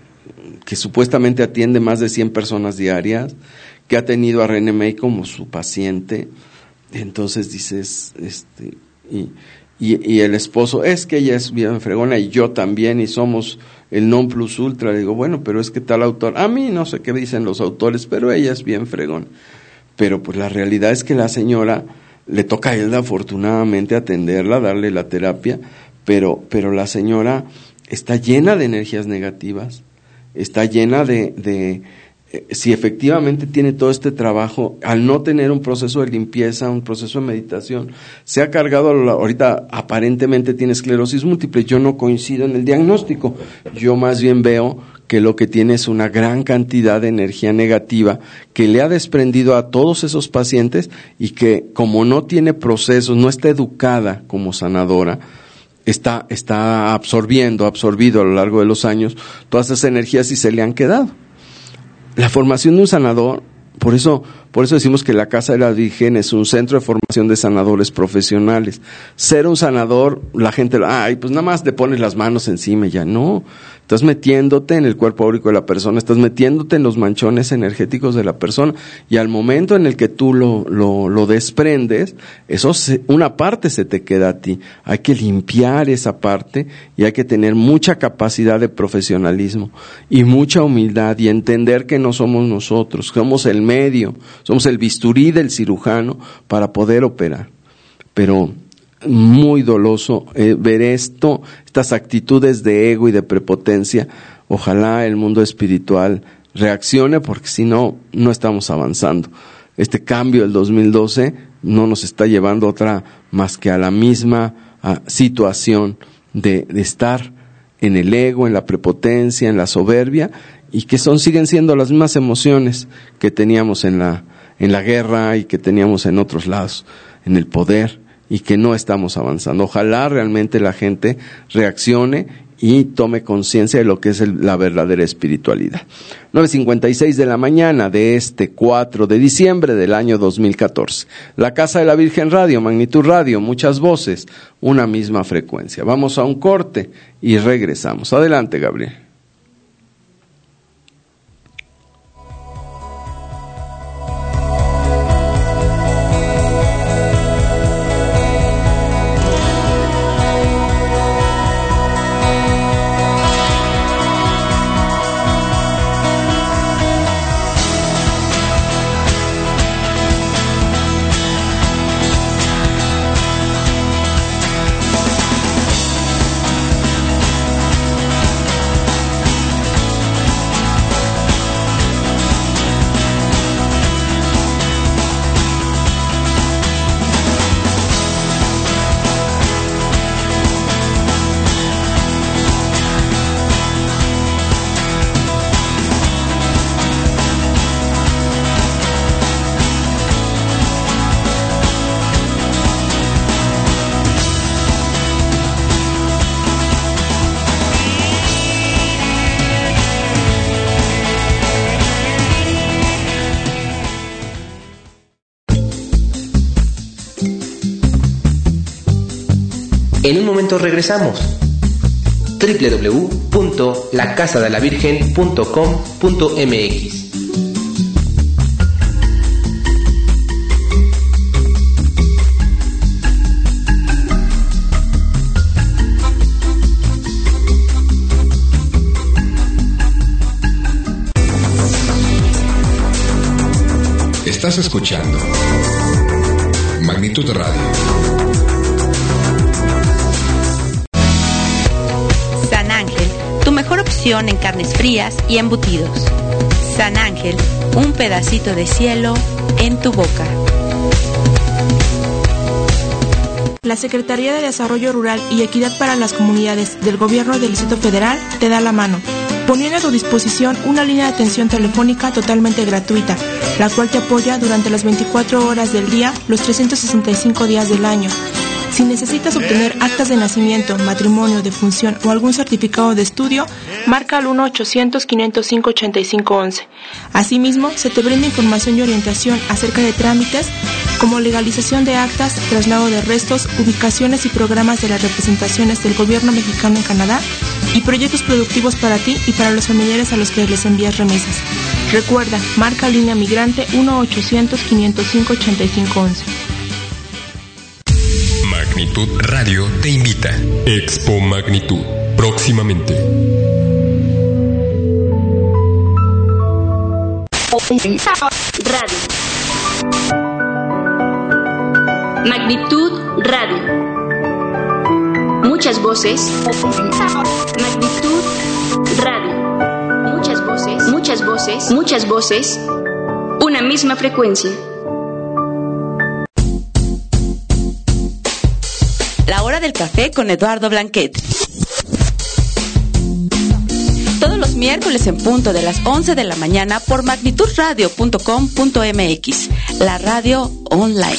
que supuestamente atiende más de cien personas diarias, que ha tenido a René May como su paciente. Entonces dices, este, y, y, y el esposo, es que ella es bien fregona y yo también, y somos el non plus ultra. Le digo, bueno, pero es que tal autor, a mí no sé qué dicen los autores, pero ella es bien fregona. Pero pues la realidad es que la señora, le toca a él afortunadamente atenderla, darle la terapia, pero, pero la señora está llena de energías negativas, está llena de, de eh, si efectivamente tiene todo este trabajo, al no tener un proceso de limpieza, un proceso de meditación, se ha cargado, ahorita aparentemente tiene esclerosis múltiple. Yo no coincido en el diagnóstico, yo más bien veo que lo que tiene es una gran cantidad de energía negativa que le ha desprendido a todos esos pacientes, y que como no tiene procesos, no está educada como sanadora, está está absorbiendo, absorbido a lo largo de los años todas esas energías y se le han quedado. La formación de un sanador, por eso Por eso decimos que la Casa de la Virgen es un centro de formación de sanadores profesionales. Ser un sanador, la gente, ay, pues nada más te pones las manos encima y ya. No, estás metiéndote en el cuerpo áurico de la persona, estás metiéndote en los manchones energéticos de la persona, y al momento en el que tú lo, lo, lo desprendes, eso se, una parte se te queda a ti. Hay que limpiar esa parte y hay que tener mucha capacidad de profesionalismo y mucha humildad y entender que no somos nosotros, somos el medio, somos el bisturí del cirujano para poder operar. Pero muy doloso eh, ver esto, estas actitudes de ego y de prepotencia. Ojalá el mundo espiritual reaccione, porque si no, no estamos avanzando. Este cambio del dos mil doce no nos está llevando otra más que a la misma a, situación de, de estar en el ego, en la prepotencia, en la soberbia, y que son siguen siendo las mismas emociones que teníamos en la en la guerra y que teníamos en otros lados, en el poder, y que no estamos avanzando. Ojalá realmente la gente reaccione y tome conciencia de lo que es el, la verdadera espiritualidad. nueve cincuenta y seis de la mañana de este cuatro de diciembre del año dos mil catorce. La Casa de la Virgen Radio, Magnitud Radio, muchas voces, una misma frecuencia. Vamos a un corte y regresamos. Adelante, Gabriel. En un momento regresamos. doble u doble u doble u punto la casa de la virgen punto com punto m x. Estás escuchando Magnitud Radio. San Ángel, tu mejor opción en carnes frías y embutidos. San Ángel, un pedacito de cielo en tu boca. La Secretaría de Desarrollo Rural y Equidad para las Comunidades del Gobierno del Distrito Federal te da la mano, poniendo a tu disposición una línea de atención telefónica totalmente gratuita, la cual te apoya durante las veinticuatro horas del día, los trescientos sesenta y cinco días del año. Si necesitas obtener actas de nacimiento, matrimonio, defunción o algún certificado de estudio, marca al uno ochocientos, quinientos cinco, ochenta y cinco once. Asimismo, se te brinda información y orientación acerca de trámites como legalización de actas, traslado de restos, ubicaciones y programas de las representaciones del gobierno mexicano en Canadá y proyectos productivos para ti y para los familiares a los que les envías remesas. Recuerda, marca línea migrante uno ochocientos, quinientos cinco, ochenta y cinco once. Magnitud Radio te invita. Expo Magnitud, próximamente. Radio. Magnitud Radio. Muchas voces. Magnitud Radio. Muchas voces. Muchas voces. Muchas voces. Una misma frecuencia. La hora del café con Eduardo Blanquet. Todos los miércoles en punto de las once de la mañana por magnitud radio punto com punto m x, la radio online.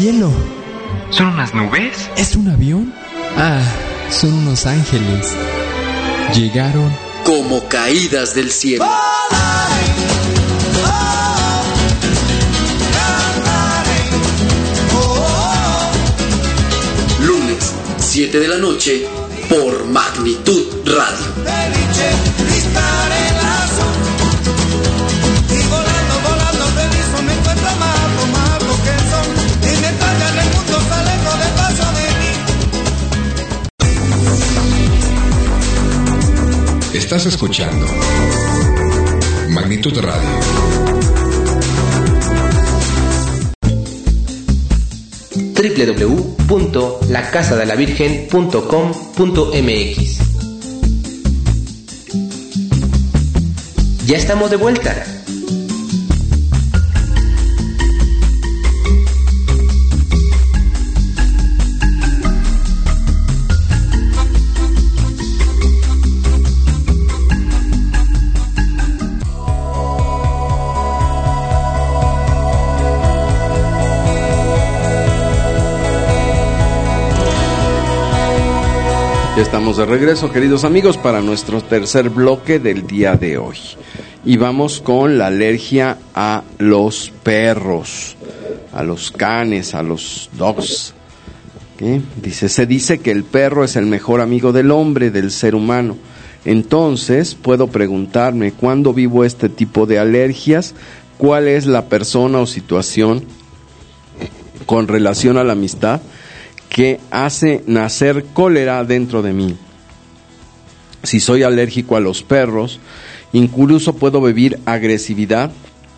cielo. ¿Son unas nubes? ¿Es un avión? Ah, son unos ángeles. Llegaron como caídas del cielo. Lunes, siete de la noche, por Magnitud Radio. Estás escuchando Magnitud Radio. doble u doble u doble u punto la casa de la virgen punto com punto m x. Ya estamos de vuelta. Estamos de regreso, queridos amigos, para nuestro tercer bloque del día de hoy. Y vamos con la alergia a los perros, a los canes, a los dogs. ¿Qué? Dice, se dice que el perro es el mejor amigo del hombre, del ser humano. Entonces, puedo preguntarme, ¿cuándo vivo este tipo de alergias? ¿Cuál es la persona o situación con relación a la amistad que hace nacer cólera dentro de mí? Si soy alérgico a los perros, incluso puedo vivir agresividad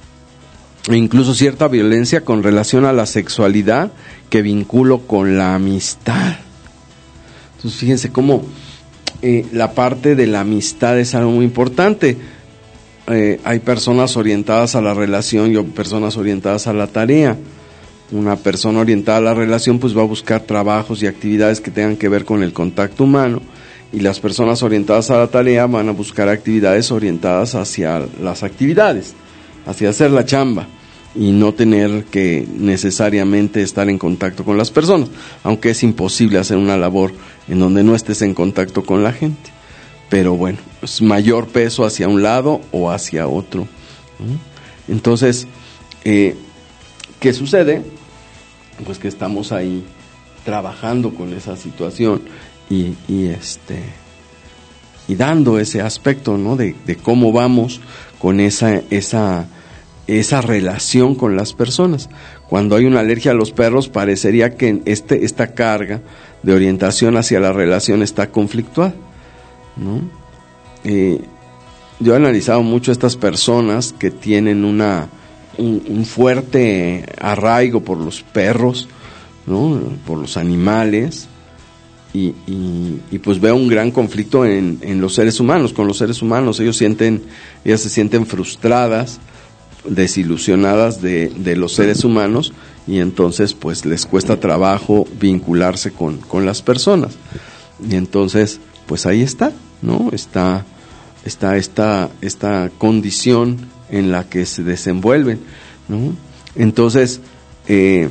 e incluso cierta violencia con relación a la sexualidad que vinculo con la amistad. Entonces fíjense cómo eh, la parte de la amistad es algo muy importante. Eh, hay personas orientadas a la relación y personas orientadas a la tarea. Una persona orientada a la relación pues va a buscar trabajos y actividades que tengan que ver con el contacto humano, y las personas orientadas a la tarea van a buscar actividades orientadas hacia las actividades, hacia hacer la chamba y no tener que necesariamente estar en contacto con las personas, aunque es imposible hacer una labor en donde no estés en contacto con la gente. Pero bueno, es mayor peso hacia un lado o hacia otro. Entonces, eh, ¿qué sucede? Pues que estamos ahí trabajando con esa situación y, y este y dando ese aspecto, ¿no? de, de cómo vamos con esa esa esa relación con las personas. Cuando hay una alergia a los perros, parecería que este esta carga de orientación hacia la relación está conflictual, ¿no? Eh, yo he analizado mucho a estas personas que tienen una Un, un fuerte arraigo por los perros, ¿no? Por los animales, y, y, y pues veo un gran conflicto en, en los seres humanos, con los seres humanos. Ellos sienten, ellas se sienten frustradas, desilusionadas de, de los seres humanos, y entonces pues les cuesta trabajo vincularse con, con las personas. Y entonces pues ahí está, ¿no? Está, está esta, esta condición en la que se desenvuelven, ¿no? Entonces, eh,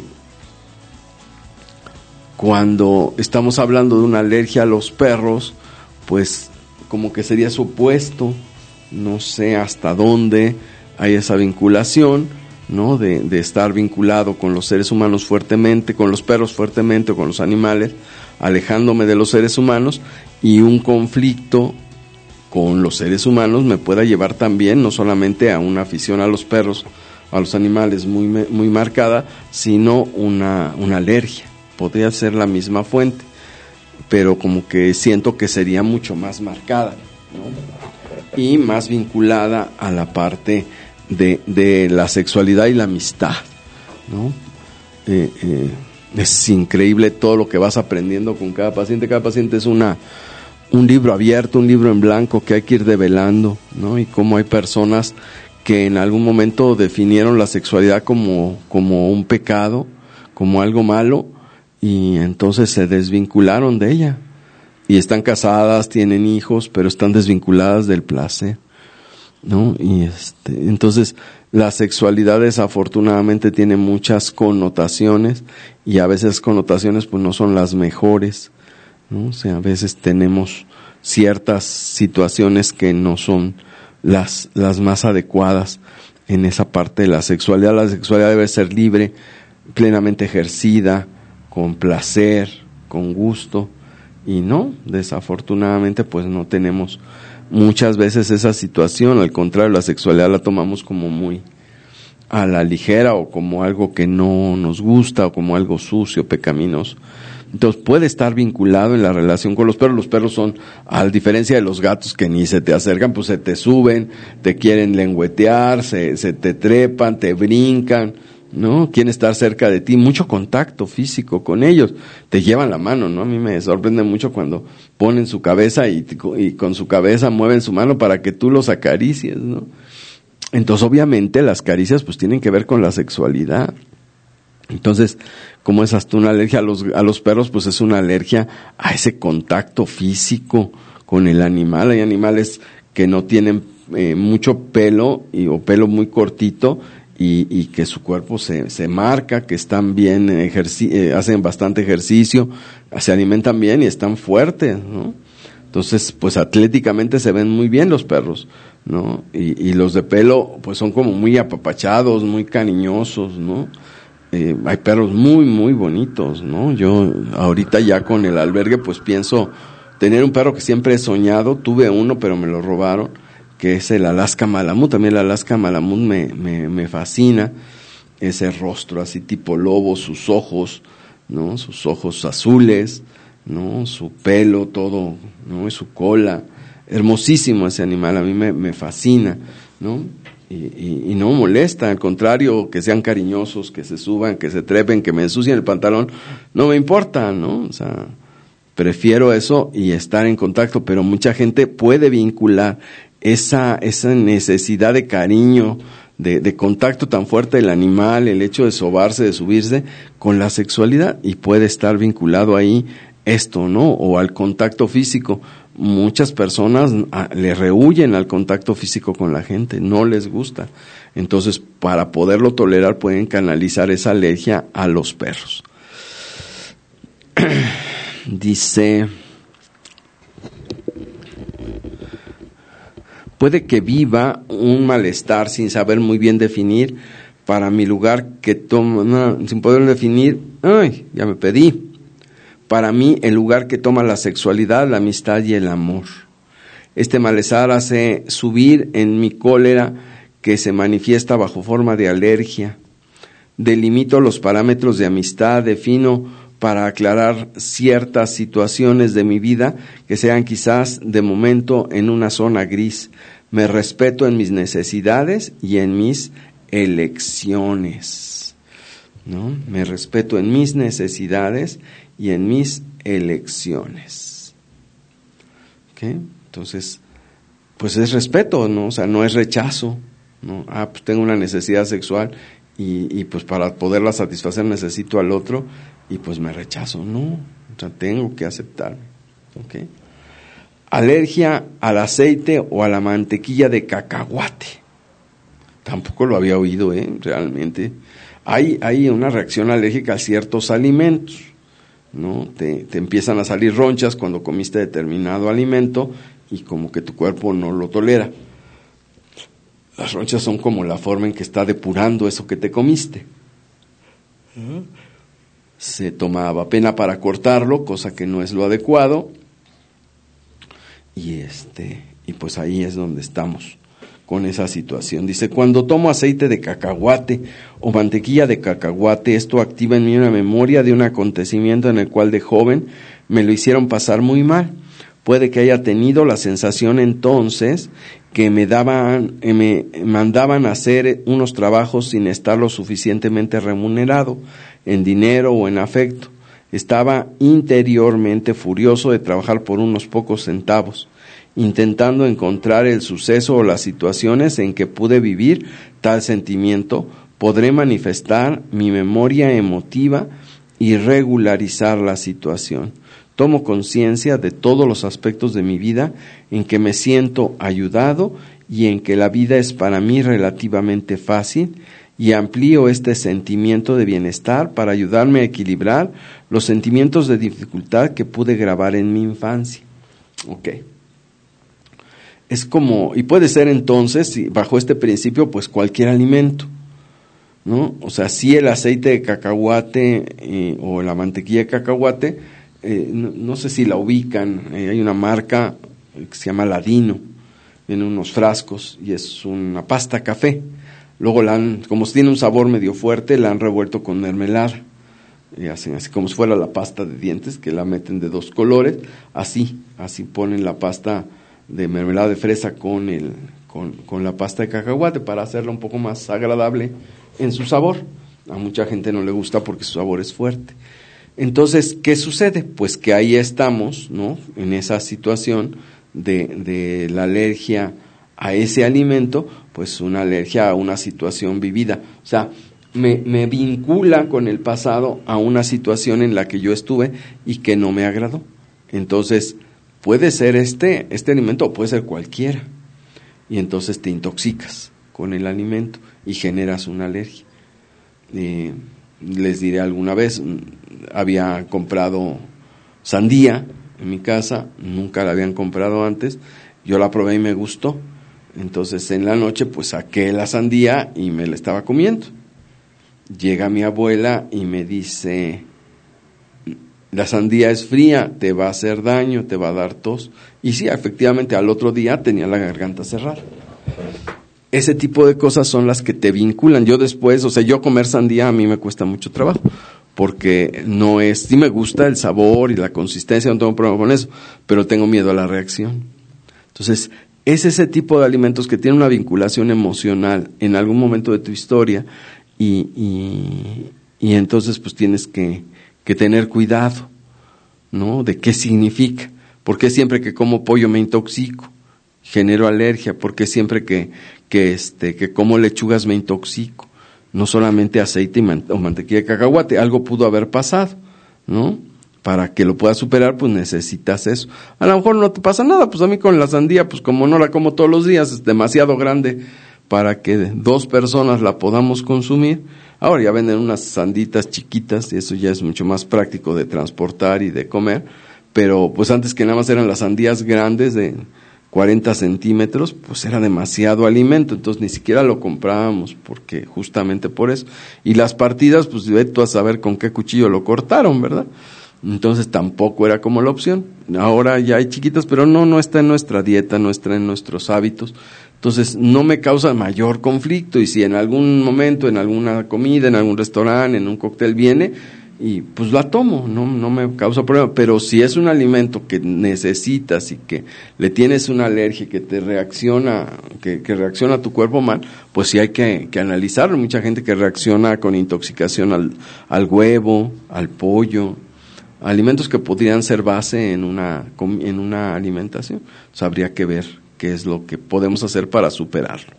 cuando estamos hablando de una alergia a los perros, pues como que sería su opuesto. No sé hasta dónde hay esa vinculación, ¿no? De, de estar vinculado con los seres humanos fuertemente, con los perros fuertemente o con los animales, alejándome de los seres humanos, y un conflicto con los seres humanos me pueda llevar también no solamente a una afición a los perros, a los animales muy muy marcada, sino una, una alergia. Podría ser la misma fuente, pero como que siento que sería mucho más marcada, ¿no? Y más vinculada a la parte de, de la sexualidad y la amistad, ¿no? Eh, eh, es increíble todo lo que vas aprendiendo con cada paciente. Cada paciente es una un libro abierto, un libro en blanco que hay que ir develando, ¿no? Y cómo hay personas que en algún momento definieron la sexualidad como, como un pecado, como algo malo, y entonces se desvincularon de ella. Y están casadas, tienen hijos, pero están desvinculadas del placer. ¿no? Y este, entonces la sexualidad desafortunadamente tiene muchas connotaciones y a veces connotaciones pues no son las mejores, ¿no? O sea, a veces tenemos ciertas situaciones que no son las, las más adecuadas en esa parte de la sexualidad. La sexualidad debe ser libre, plenamente ejercida, con placer, con gusto, y no, desafortunadamente pues no tenemos muchas veces esa situación. Al contrario, la sexualidad la tomamos como muy a la ligera o como algo que no nos gusta o como algo sucio, pecaminoso. Entonces puede estar vinculado en la relación con los perros. Los perros son, a diferencia de los gatos que ni se te acercan, pues se te suben, te quieren lengüetear, se, se te trepan, te brincan, ¿no? Quieren estar cerca de ti, mucho contacto físico con ellos, te llevan la mano, ¿no? A mí me sorprende mucho cuando ponen su cabeza y, y con su cabeza mueven su mano para que tú los acaricies, ¿no? Entonces obviamente las caricias pues tienen que ver con la sexualidad. Entonces, como es hasta una alergia a los, a los perros, pues es una alergia a ese contacto físico con el animal. Hay animales que no tienen eh, mucho pelo y, o pelo muy cortito y, y que su cuerpo se, se marca, que están bien, ejerci- eh, hacen bastante ejercicio, se alimentan bien y están fuertes, ¿no? Entonces, pues atléticamente se ven muy bien los perros, ¿no? Y, y los de pelo, pues son como muy apapachados, muy cariñosos, ¿no? Eh, hay perros muy, muy bonitos, ¿no? Yo ahorita ya con el albergue, pues pienso tener un perro que siempre he soñado. Tuve uno, pero me lo robaron, que es el Alaska Malamut. También el Alaska Malamut me, me, me fascina. Ese rostro así tipo lobo, sus ojos, ¿no? Sus ojos azules, ¿no? Su pelo todo, ¿no? Y su cola. Hermosísimo ese animal, a mí me, me fascina, ¿no? Y, y, y no molesta, al contrario, que sean cariñosos, que se suban, que se trepen, que me ensucien el pantalón, no me importa, ¿no? O sea, prefiero eso y estar en contacto, pero mucha gente puede vincular esa, esa necesidad de cariño, de, de contacto tan fuerte del animal, el hecho de sobarse, de subirse, con la sexualidad, y puede estar vinculado ahí esto, ¿no? O al contacto físico. Muchas personas a, le rehuyen al contacto físico con la gente, no les gusta. Entonces, para poderlo tolerar, pueden canalizar esa alergia a los perros. Dice, puede que viva un malestar sin saber muy bien definir para mi lugar que toma, no, sin poder definir, ay, ya me pedí. Para mí, el lugar que toma la sexualidad, la amistad y el amor. Este malestar hace subir en mi cólera que se manifiesta bajo forma de alergia. Delimito los parámetros de amistad, defino para aclarar ciertas situaciones de mi vida que sean quizás de momento en una zona gris. Me respeto en mis necesidades y en mis elecciones, ¿no? Me respeto en mis necesidades y en mis elecciones. ¿Okay? Entonces, pues es respeto, ¿no? O sea, no es rechazo, ¿no? Ah, pues tengo una necesidad sexual y, y pues para poderla satisfacer necesito al otro y pues me rechazo, no, o sea, tengo que aceptarme. ¿Okay? Alergia al aceite o a la mantequilla de cacahuate. Tampoco lo había oído, ¿eh? Realmente. Hay, hay una reacción alérgica a ciertos alimentos, ¿no? Te, te empiezan a salir ronchas cuando comiste determinado alimento y como que tu cuerpo no lo tolera. Las ronchas son como la forma en que está depurando eso que te comiste. Se tomaba pena para cortarlo, cosa que no es lo adecuado. Y este, y pues ahí es donde estamos con esa situación. Dice, cuando tomo aceite de cacahuate o mantequilla de cacahuate, esto activa en mí una memoria de un acontecimiento en el cual de joven me lo hicieron pasar muy mal. Puede que haya tenido la sensación entonces que me daban, me mandaban a hacer unos trabajos sin estar lo suficientemente remunerado, en dinero o en afecto. Estaba interiormente furioso de trabajar por unos pocos centavos, intentando encontrar el suceso o las situaciones en que pude vivir tal sentimiento. Podré manifestar mi memoria emotiva y regularizar la situación. Tomo conciencia de todos los aspectos de mi vida en que me siento ayudado y en que la vida es para mí relativamente fácil, y amplío este sentimiento de bienestar para ayudarme a equilibrar los sentimientos de dificultad que pude grabar en mi infancia. Ok. Es como, y puede ser entonces, bajo este principio, pues cualquier alimento, ¿no? O sea, si el aceite de cacahuate eh, o la mantequilla de cacahuate, eh, no, no sé si la ubican, eh, hay una marca que se llama Ladino, viene unos frascos y es una pasta café. Luego la han, como tiene un sabor medio fuerte, la han revuelto con mermelada. Y hacen así como si fuera la pasta de dientes, que la meten de dos colores, así, así ponen la pasta de mermelada de fresa con el, con, con la pasta de cacahuate para hacerla un poco más agradable en su sabor. A mucha gente no le gusta porque su sabor es fuerte. Entonces, ¿qué sucede? Pues que ahí estamos, ¿no? En esa situación de, de la alergia a ese alimento, pues una alergia a una situación vivida. O sea, me, me vincula con el pasado a una situación en la que yo estuve y que no me agradó. Entonces, puede ser este, este alimento o puede ser cualquiera. Y entonces te intoxicas con el alimento y generas una alergia. Eh, les diré alguna vez, había comprado sandía en mi casa, nunca la habían comprado antes, yo la probé y me gustó. Entonces en la noche pues saqué la sandía y me la estaba comiendo. Llega mi abuela y me dice, la sandía es fría, te va a hacer daño, te va a dar tos. Y sí, efectivamente al otro día tenía la garganta cerrada. Ese tipo de cosas son las que te vinculan. Yo después, o sea, yo comer sandía a mí me cuesta mucho trabajo, porque no es, sí me gusta el sabor y la consistencia, no tengo problema con eso, pero tengo miedo a la reacción. Entonces, es ese tipo de alimentos que tienen una vinculación emocional en algún momento de tu historia y, y, y entonces pues tienes que, que tener cuidado, ¿no? De qué significa. ¿Por qué siempre que como pollo me intoxico? Genero alergia. ¿Por qué siempre que, que, este, que como lechugas me intoxico? No solamente aceite y man- o mantequilla de cacahuate, algo pudo haber pasado, ¿no? Para que lo puedas superar, pues necesitas eso. A lo mejor no te pasa nada, pues a mí con la sandía, pues como no la como todos los días, es demasiado grande para que dos personas la podamos consumir. Ahora ya venden unas sanditas chiquitas y eso ya es mucho más práctico de transportar y de comer, pero pues antes que nada más eran las sandías grandes de cuarenta centímetros, pues era demasiado alimento, entonces ni siquiera lo comprábamos, porque justamente por eso. Y las partidas, pues ve tú a saber con qué cuchillo lo cortaron, ¿verdad? Entonces tampoco era como la opción. Ahora ya hay chiquitas, pero no, no está en nuestra dieta, no está en nuestros hábitos. Entonces no me causa mayor conflicto, y si en algún momento, en alguna comida, en algún restaurante, en un cóctel viene, y pues la tomo, no, no me causa problema. Pero si es un alimento que necesitas y que le tienes una alergia, que te reacciona, que, que reacciona a tu cuerpo mal, pues sí hay que, que analizarlo. Mucha gente que reacciona con intoxicación al, al huevo, al pollo, alimentos que podrían ser base en una, en una alimentación. Entonces habría que ver qué es lo que podemos hacer para superarlo.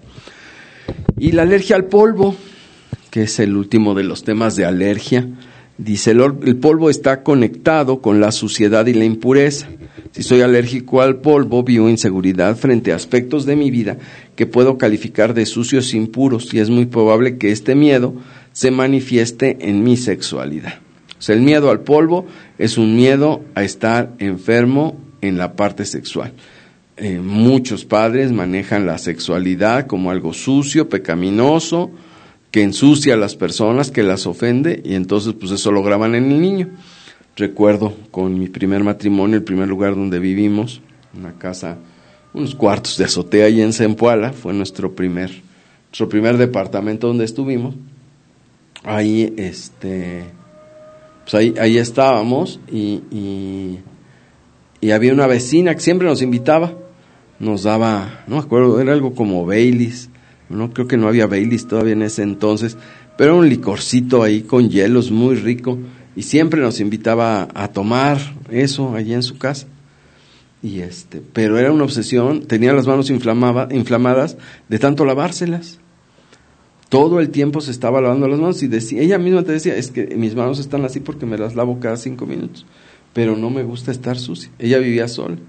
Y la alergia al polvo, que es el último de los temas de alergia. Dice, el, el polvo está conectado con la suciedad y la impureza. Si soy alérgico al polvo, vivo inseguridad frente a aspectos de mi vida que puedo calificar de sucios e impuros, y es muy probable que este miedo se manifieste en mi sexualidad. O sea, el miedo al polvo es un miedo a estar enfermo en la parte sexual. Eh, muchos padres manejan la sexualidad como algo sucio, pecaminoso, que ensucia a las personas, que las ofende, y entonces pues eso lo graban en el niño. Recuerdo con mi primer matrimonio, el primer lugar donde vivimos, una casa, unos cuartos de azotea ahí en Zempoala, fue nuestro primer, nuestro primer departamento donde estuvimos. Ahí, este, pues ahí, ahí estábamos y, y, y había una vecina que siempre nos invitaba, nos daba, no me acuerdo, era algo como Baileys. No, creo que no había Baileys todavía en ese entonces, pero un licorcito ahí con hielos muy rico, y siempre nos invitaba a, a tomar eso allí en su casa. Y este, pero era una obsesión, tenía las manos inflamaba, inflamadas de tanto lavárselas. Todo el tiempo se estaba lavando las manos, y decía, ella misma te decía, es que mis manos están así porque me las lavo cada cinco minutos, pero no me gusta estar sucia. Ella vivía sola.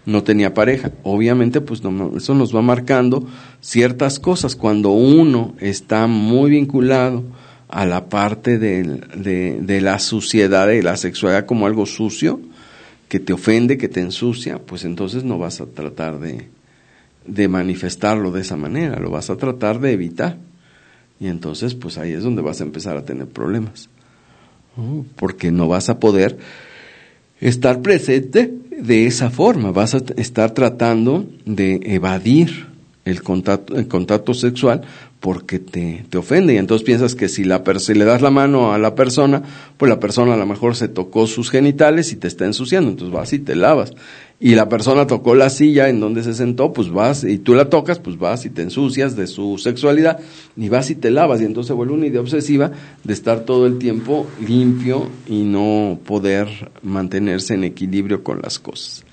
no tenía pareja. Obviamente, pues no, eso nos va marcando ciertas cosas. Cuando uno está muy vinculado a la parte de, de, de la suciedad, de la sexualidad como algo sucio, que te ofende, que te ensucia, pues entonces no vas a tratar de, de manifestarlo de esa manera, lo vas a tratar de evitar. Y entonces, pues ahí es donde vas a empezar a tener problemas, ¿no? Porque no vas a poder estar presente de esa forma, vas a estar tratando de evadir el contacto, el contacto sexual porque te, te ofende, y entonces piensas que si, la, si le das la mano a la persona, pues la persona a lo mejor se tocó sus genitales y te está ensuciando, entonces vas y te lavas. Y la persona tocó la silla en donde se sentó, pues vas, y tú la tocas, pues vas y te ensucias de su sexualidad, y vas y te lavas, y entonces se vuelve una idea obsesiva de estar todo el tiempo limpio y no poder mantenerse en equilibrio con las cosas,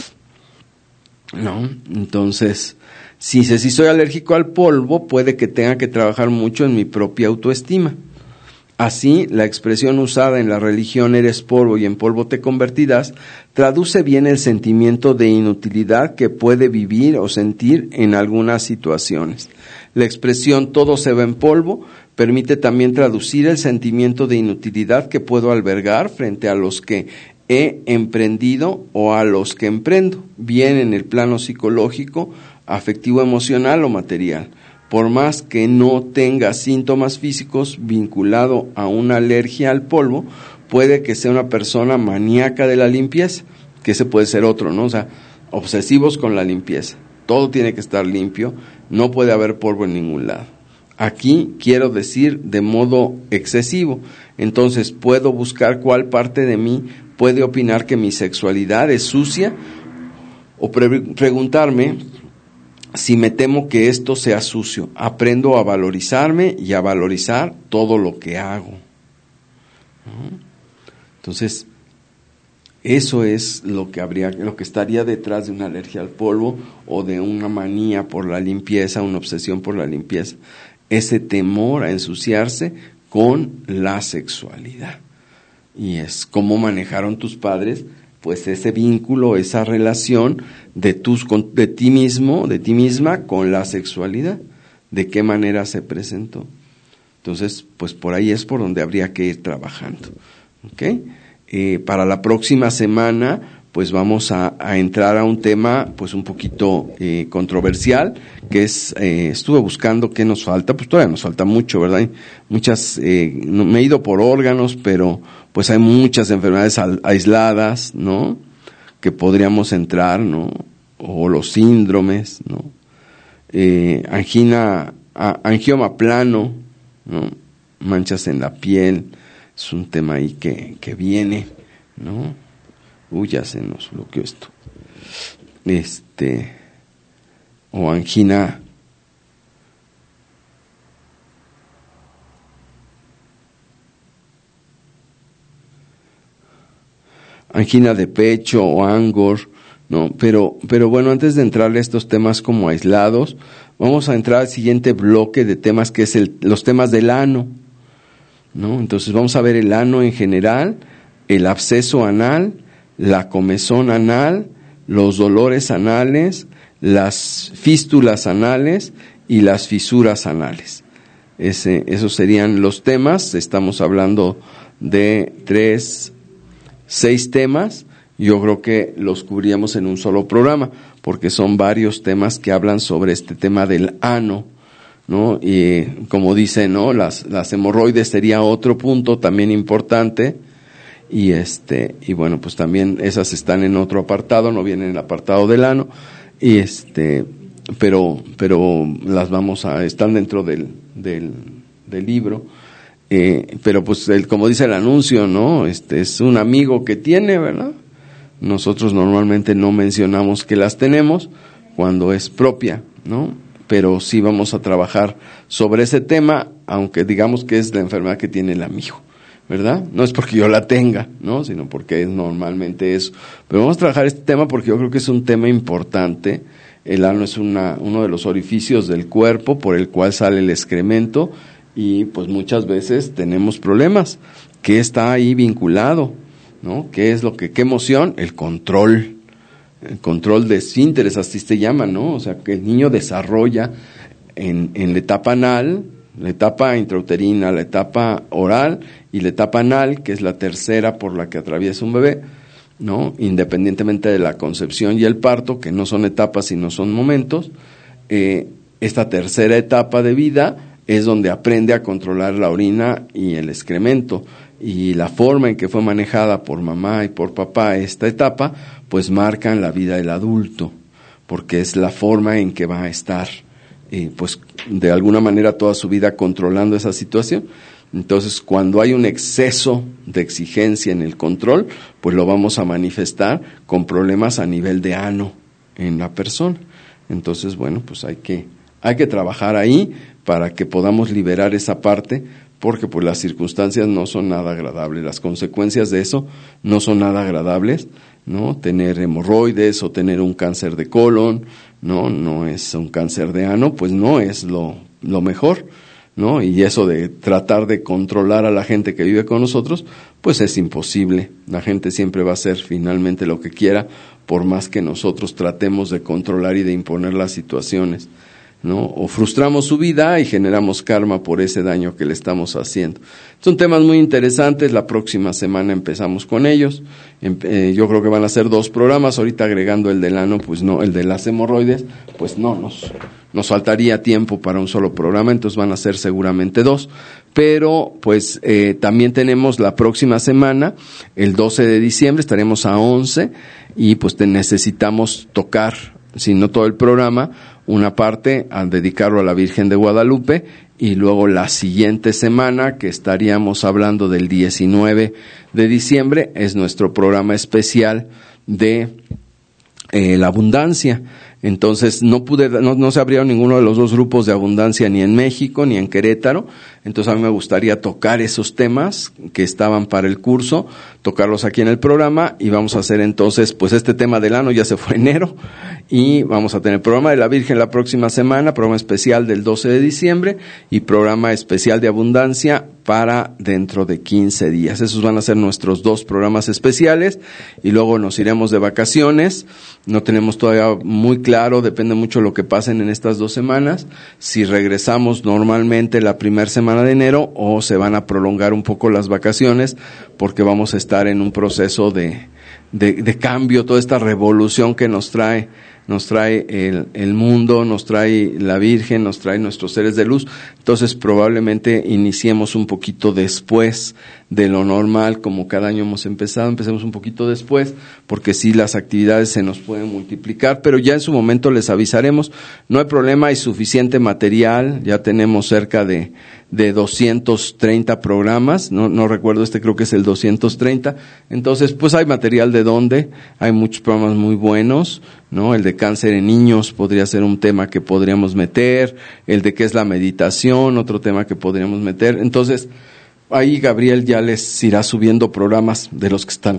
¿no? Entonces, si, si soy alérgico al polvo, puede que tenga que trabajar mucho en mi propia autoestima. Así, la expresión usada en la religión eres polvo y en polvo te convertirás, traduce bien el sentimiento de inutilidad que puede vivir o sentir en algunas situaciones. La expresión todo se va en polvo permite también traducir el sentimiento de inutilidad que puedo albergar frente a los que he emprendido o a los que emprendo, bien en el plano psicológico, afectivo, emocional o material. Por más que no tenga síntomas físicos vinculado a una alergia al polvo, puede que sea una persona maníaca de la limpieza, que ese puede ser otro, ¿no? O sea, obsesivos con la limpieza. Todo tiene que estar limpio, no puede haber polvo en ningún lado. Aquí quiero decir de modo excesivo. Entonces, puedo buscar cuál parte de mí puede opinar que mi sexualidad es sucia, o pre- preguntarme si me temo que esto sea sucio. Aprendo a valorizarme y a valorizar todo lo que hago, ¿no? Entonces, eso es lo que habría, lo que estaría detrás de una alergia al polvo o de una manía por la limpieza, una obsesión por la limpieza. Ese temor a ensuciarse con la sexualidad. Y es cómo manejaron tus padres, pues ese vínculo, esa relación de tus, de ti mismo, de ti misma con la sexualidad, de qué manera se presentó. Entonces, pues por ahí es por donde habría que ir trabajando, ¿ok? Eh, para la próxima semana, pues vamos a, a entrar a un tema, pues un poquito eh, controversial, que es, eh, estuve buscando qué nos falta, pues todavía nos falta mucho, ¿verdad? Hay muchas, eh, no, me he ido por órganos, pero pues hay muchas enfermedades aisladas, ¿no?, que podríamos entrar, ¿no?, o los síndromes, ¿no?, eh, angina, a, angioma plano, ¿no?, manchas en la piel, es un tema ahí que, que viene, ¿no? Uy, ya se nos bloqueó esto. Este, o angina, angina de pecho o angor, ¿no? Pero, pero bueno, antes de entrarle a estos temas como aislados, vamos a entrar al siguiente bloque de temas, que es el, los temas del ano, ¿no? Entonces vamos a ver el ano en general, el absceso anal, la comezón anal, los dolores anales, las fístulas anales y las fisuras anales. Ese, esos serían los temas. Estamos hablando de tres, seis temas. Yo creo que los cubríamos en un solo programa, porque son varios temas que hablan sobre este tema del ano, ¿no? Y como dice, ¿no?, las, las hemorroides sería otro punto también importante. Y este, y bueno, pues también esas están en otro apartado, no vienen en el apartado del ano, y este, pero, pero las vamos a, están dentro del, del, del libro, eh, pero pues el, como dice el anuncio, ¿no?, este es un amigo que tiene, ¿verdad? Nosotros normalmente no mencionamos que las tenemos cuando es propia, ¿no? Pero sí vamos a trabajar sobre ese tema, aunque digamos que es la enfermedad que tiene el amigo, ¿verdad? No es porque yo la tenga, ¿no?, sino porque es normalmente eso. Pero vamos a trabajar este tema porque yo creo que es un tema importante. El ano es una, uno de los orificios del cuerpo por el cual sale el excremento, y pues muchas veces tenemos problemas. ¿Qué está ahí vinculado? ¿No? ¿Qué es lo que, qué emoción? El control. el control de esfínteres, así se llama, ¿no? O sea, que el niño desarrolla en, en la etapa anal, la etapa intrauterina, la etapa oral y la etapa anal, que es la tercera por la que atraviesa un bebé, ¿no? Independientemente de la concepción y el parto, que no son etapas sino son momentos, eh, esta tercera etapa de vida es donde aprende a controlar la orina y el excremento, y la forma en que fue manejada por mamá y por papá esta etapa, pues marcan la vida del adulto, porque es la forma en que va a estar, eh, pues de alguna manera toda su vida controlando esa situación. Entonces, cuando hay un exceso de exigencia en el control, pues lo vamos a manifestar con problemas a nivel de ano en la persona. Entonces, bueno, pues hay que, hay que trabajar ahí para que podamos liberar esa parte, porque pues las circunstancias no son nada agradables, las consecuencias de eso no son nada agradables, ¿no? Tener hemorroides o tener un cáncer de colon, no, no es un cáncer de ano, pues no es lo, lo mejor, ¿no? Y eso de tratar de controlar a la gente que vive con nosotros, pues es imposible. La gente siempre va a hacer finalmente lo que quiera, por más que nosotros tratemos de controlar y de imponer las situaciones, ¿no? O frustramos su vida y generamos karma por ese daño que le estamos haciendo. Son temas muy interesantes, la próxima semana empezamos con ellos. Eh, yo creo que van a ser dos programas, ahorita agregando el del ano, pues no, el de las hemorroides, pues no, nos, nos faltaría tiempo para un solo programa, entonces van a ser seguramente dos. Pero pues eh, también tenemos la próxima semana, el doce de diciembre, estaremos a once, y pues te necesitamos tocar, si no todo el programa, una parte al dedicarlo a la Virgen de Guadalupe, y luego la siguiente semana, que estaríamos hablando del diecinueve de diciembre, es nuestro programa especial de eh, la abundancia. Entonces no pude, no, no se abrieron ninguno de los dos grupos de abundancia ni en México ni en Querétaro, entonces a mí me gustaría tocar esos temas que estaban para el curso, tocarlos aquí en el programa, y vamos a hacer entonces, pues este tema del ano ya se fue enero, y vamos a tener programa de la Virgen la próxima semana, programa especial del doce de diciembre y programa especial de abundancia para dentro de quince días. Esos van a ser nuestros dos programas especiales, y luego nos iremos de vacaciones. No tenemos todavía muy claro, depende mucho de lo que pasen en estas dos semanas, si regresamos normalmente la primera semana de enero o se van a prolongar un poco las vacaciones, porque vamos a estar en un proceso de, de, de cambio, toda esta revolución que nos trae nos trae el, el mundo, nos trae la Virgen, nos trae nuestros seres de luz. Entonces probablemente iniciemos un poquito después de lo normal, como cada año hemos empezado, empecemos un poquito después, porque sí, las actividades se nos pueden multiplicar, pero ya en su momento les avisaremos. No hay problema, hay suficiente material, ya tenemos cerca de de doscientos treinta programas, no no recuerdo, este creo que es el doscientos treinta, entonces pues hay material de dónde, hay muchos programas muy buenos, ¿no? El de cáncer en niños podría ser un tema que podríamos meter, el de qué es la meditación, otro tema que podríamos meter. Entonces ahí Gabriel ya les irá subiendo programas de los que están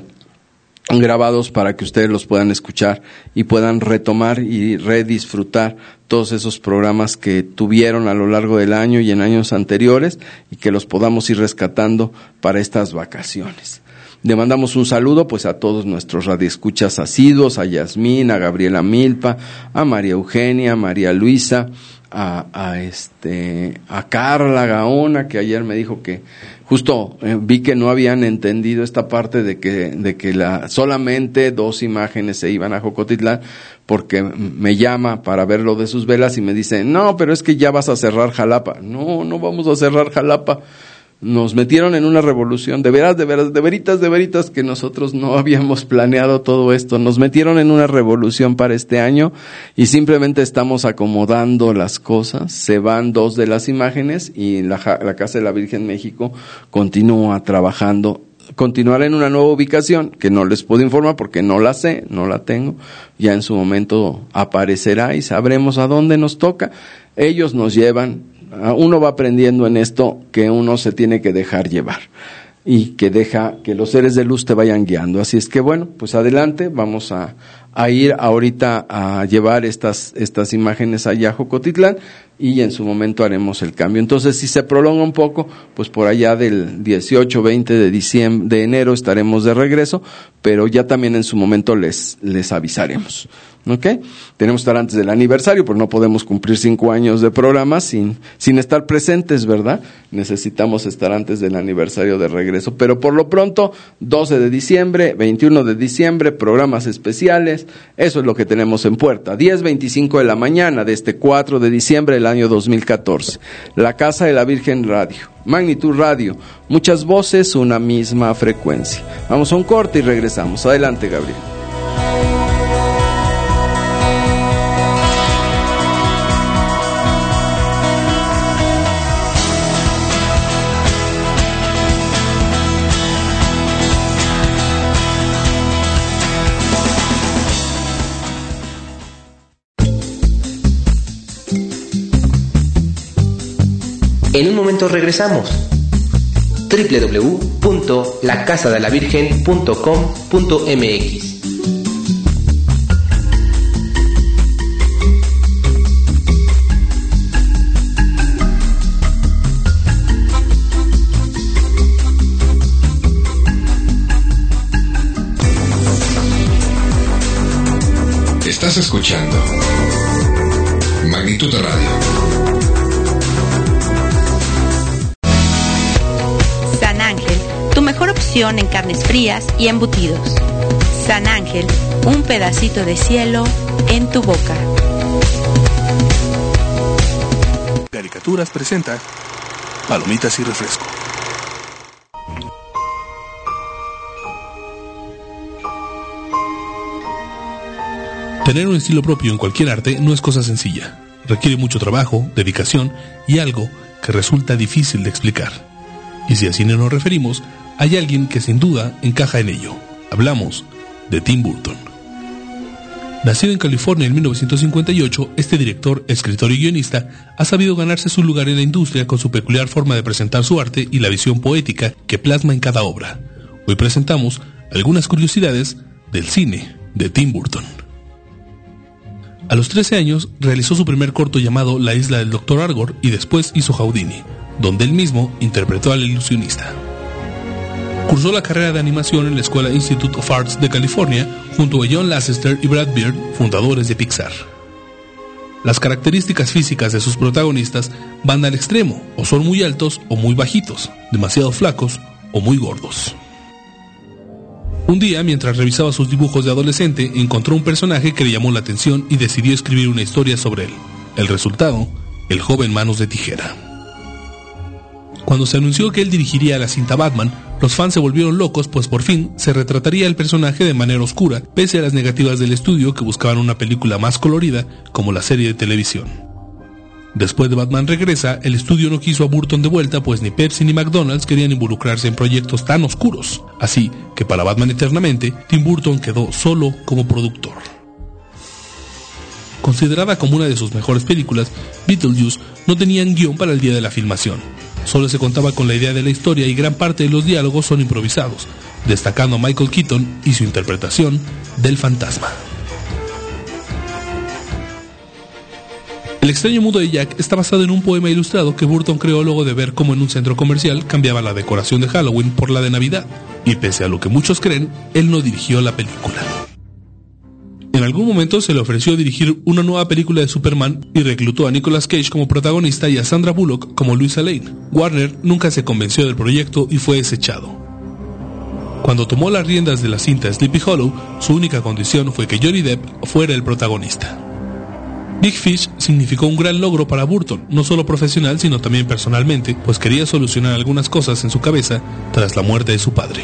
grabados para que ustedes los puedan escuchar y puedan retomar y redisfrutar todos esos programas que tuvieron a lo largo del año y en años anteriores, y que los podamos ir rescatando para estas vacaciones. Le mandamos un saludo pues a todos nuestros radioescuchas asiduos, a Yasmín, a Gabriela Milpa, a María Eugenia, a María Luisa, a, a este a Carla Gaona, que ayer me dijo que justo eh, vi que no habían entendido esta parte de que de que la solamente dos imágenes se iban a Jocotitlán, porque me llama para ver lo de sus velas y me dice, no, pero es que ya vas a cerrar Jalapa. No, no vamos a cerrar Jalapa. Nos metieron en una revolución, de veras, de veras, de veritas, de veritas, que nosotros no habíamos planeado todo esto. Nos metieron en una revolución para este año y simplemente estamos acomodando las cosas. Se van dos de las imágenes y la, la Casa de la Virgen México continúa trabajando. Continuará en una nueva ubicación que no les puedo informar porque no la sé, no la tengo. Ya en su momento aparecerá y sabremos a dónde nos toca. Ellos nos llevan. Uno va aprendiendo en esto que uno se tiene que dejar llevar y que deja que los seres de luz te vayan guiando. Así es que bueno, pues adelante, vamos a, a ir ahorita a llevar estas, estas imágenes allá a Jocotitlán y en su momento haremos el cambio. Entonces, si se prolonga un poco, pues por allá del dieciocho, veinte de diciembre, de enero estaremos de regreso, pero ya también en su momento les, les avisaremos. ¿Ok? Tenemos que estar antes del aniversario, porque no podemos cumplir cinco años de programa sin, sin estar presentes, ¿verdad? Necesitamos estar antes del aniversario de regreso. Pero por lo pronto, doce de diciembre, veintiuno de diciembre, programas especiales, eso es lo que tenemos en puerta. diez veinticinco de la mañana de este cuatro de diciembre del año dos mil catorce. La Casa de la Virgen Radio, Magnitud Radio, muchas voces, una misma frecuencia. Vamos a un corte y regresamos. Adelante, Gabriel. En un momento regresamos. doble u doble u doble u punto la casa de la virgen punto com punto m x. Estás escuchando Magnitud Radio. San Ángel, tu mejor opción en carnes frías y embutidos. San Ángel, un pedacito de cielo en tu boca. Caricaturas presenta Palomitas y refresco. Tener un estilo propio en cualquier arte no es cosa sencilla. Requiere mucho trabajo, dedicación y algo que resulta difícil de explicar. Y si así nos referimos, hay alguien que sin duda encaja en ello. Hablamos de Tim Burton. Nacido en California en mil novecientos cincuenta y ocho, este director, escritor y guionista ha sabido ganarse su lugar en la industria con su peculiar forma de presentar su arte y la visión poética que plasma en cada obra. Hoy presentamos algunas curiosidades del cine de Tim Burton. A los trece años realizó su primer corto llamado La isla del doctor Argor y después hizo Houdini, donde él mismo interpretó al ilusionista. Cursó la carrera de animación en la Escuela Institute of Arts de California junto a John Lasseter y Brad Bird, fundadores de Pixar. Las características físicas de sus protagonistas van al extremo, o son muy altos o muy bajitos, demasiado flacos o muy gordos. Un día, mientras revisaba sus dibujos de adolescente, encontró un personaje que le llamó la atención y decidió escribir una historia sobre él. El resultado, el joven Manos de Tijera. Cuando se anunció que él dirigiría la cinta Batman, los fans se volvieron locos, pues por fin se retrataría el personaje de manera oscura, pese a las negativas del estudio que buscaban una película más colorida, como la serie de televisión. Después de Batman Regresa, el estudio no quiso a Burton de vuelta, pues ni Pepsi ni McDonald's querían involucrarse en proyectos tan oscuros. Así que para Batman Eternamente, Tim Burton quedó solo como productor. Considerada como una de sus mejores películas, Beetlejuice no tenía guión para el día de la filmación. Solo se contaba con la idea de la historia y gran parte de los diálogos son improvisados, destacando a Michael Keaton y su interpretación del fantasma. El extraño mundo de Jack está basado en un poema ilustrado que Burton creó luego de ver cómo en un centro comercial cambiaba la decoración de Halloween por la de Navidad, y pese a lo que muchos creen, él no dirigió la película. En algún momento se le ofreció dirigir una nueva película de Superman y reclutó a Nicolas Cage como protagonista y a Sandra Bullock como Lois Lane. Warner nunca se convenció del proyecto y fue desechado. Cuando tomó las riendas de la cinta Sleepy Hollow, su única condición fue que Johnny Depp fuera el protagonista. Big Fish significó un gran logro para Burton, no solo profesional sino también personalmente, pues quería solucionar algunas cosas en su cabeza tras la muerte de su padre.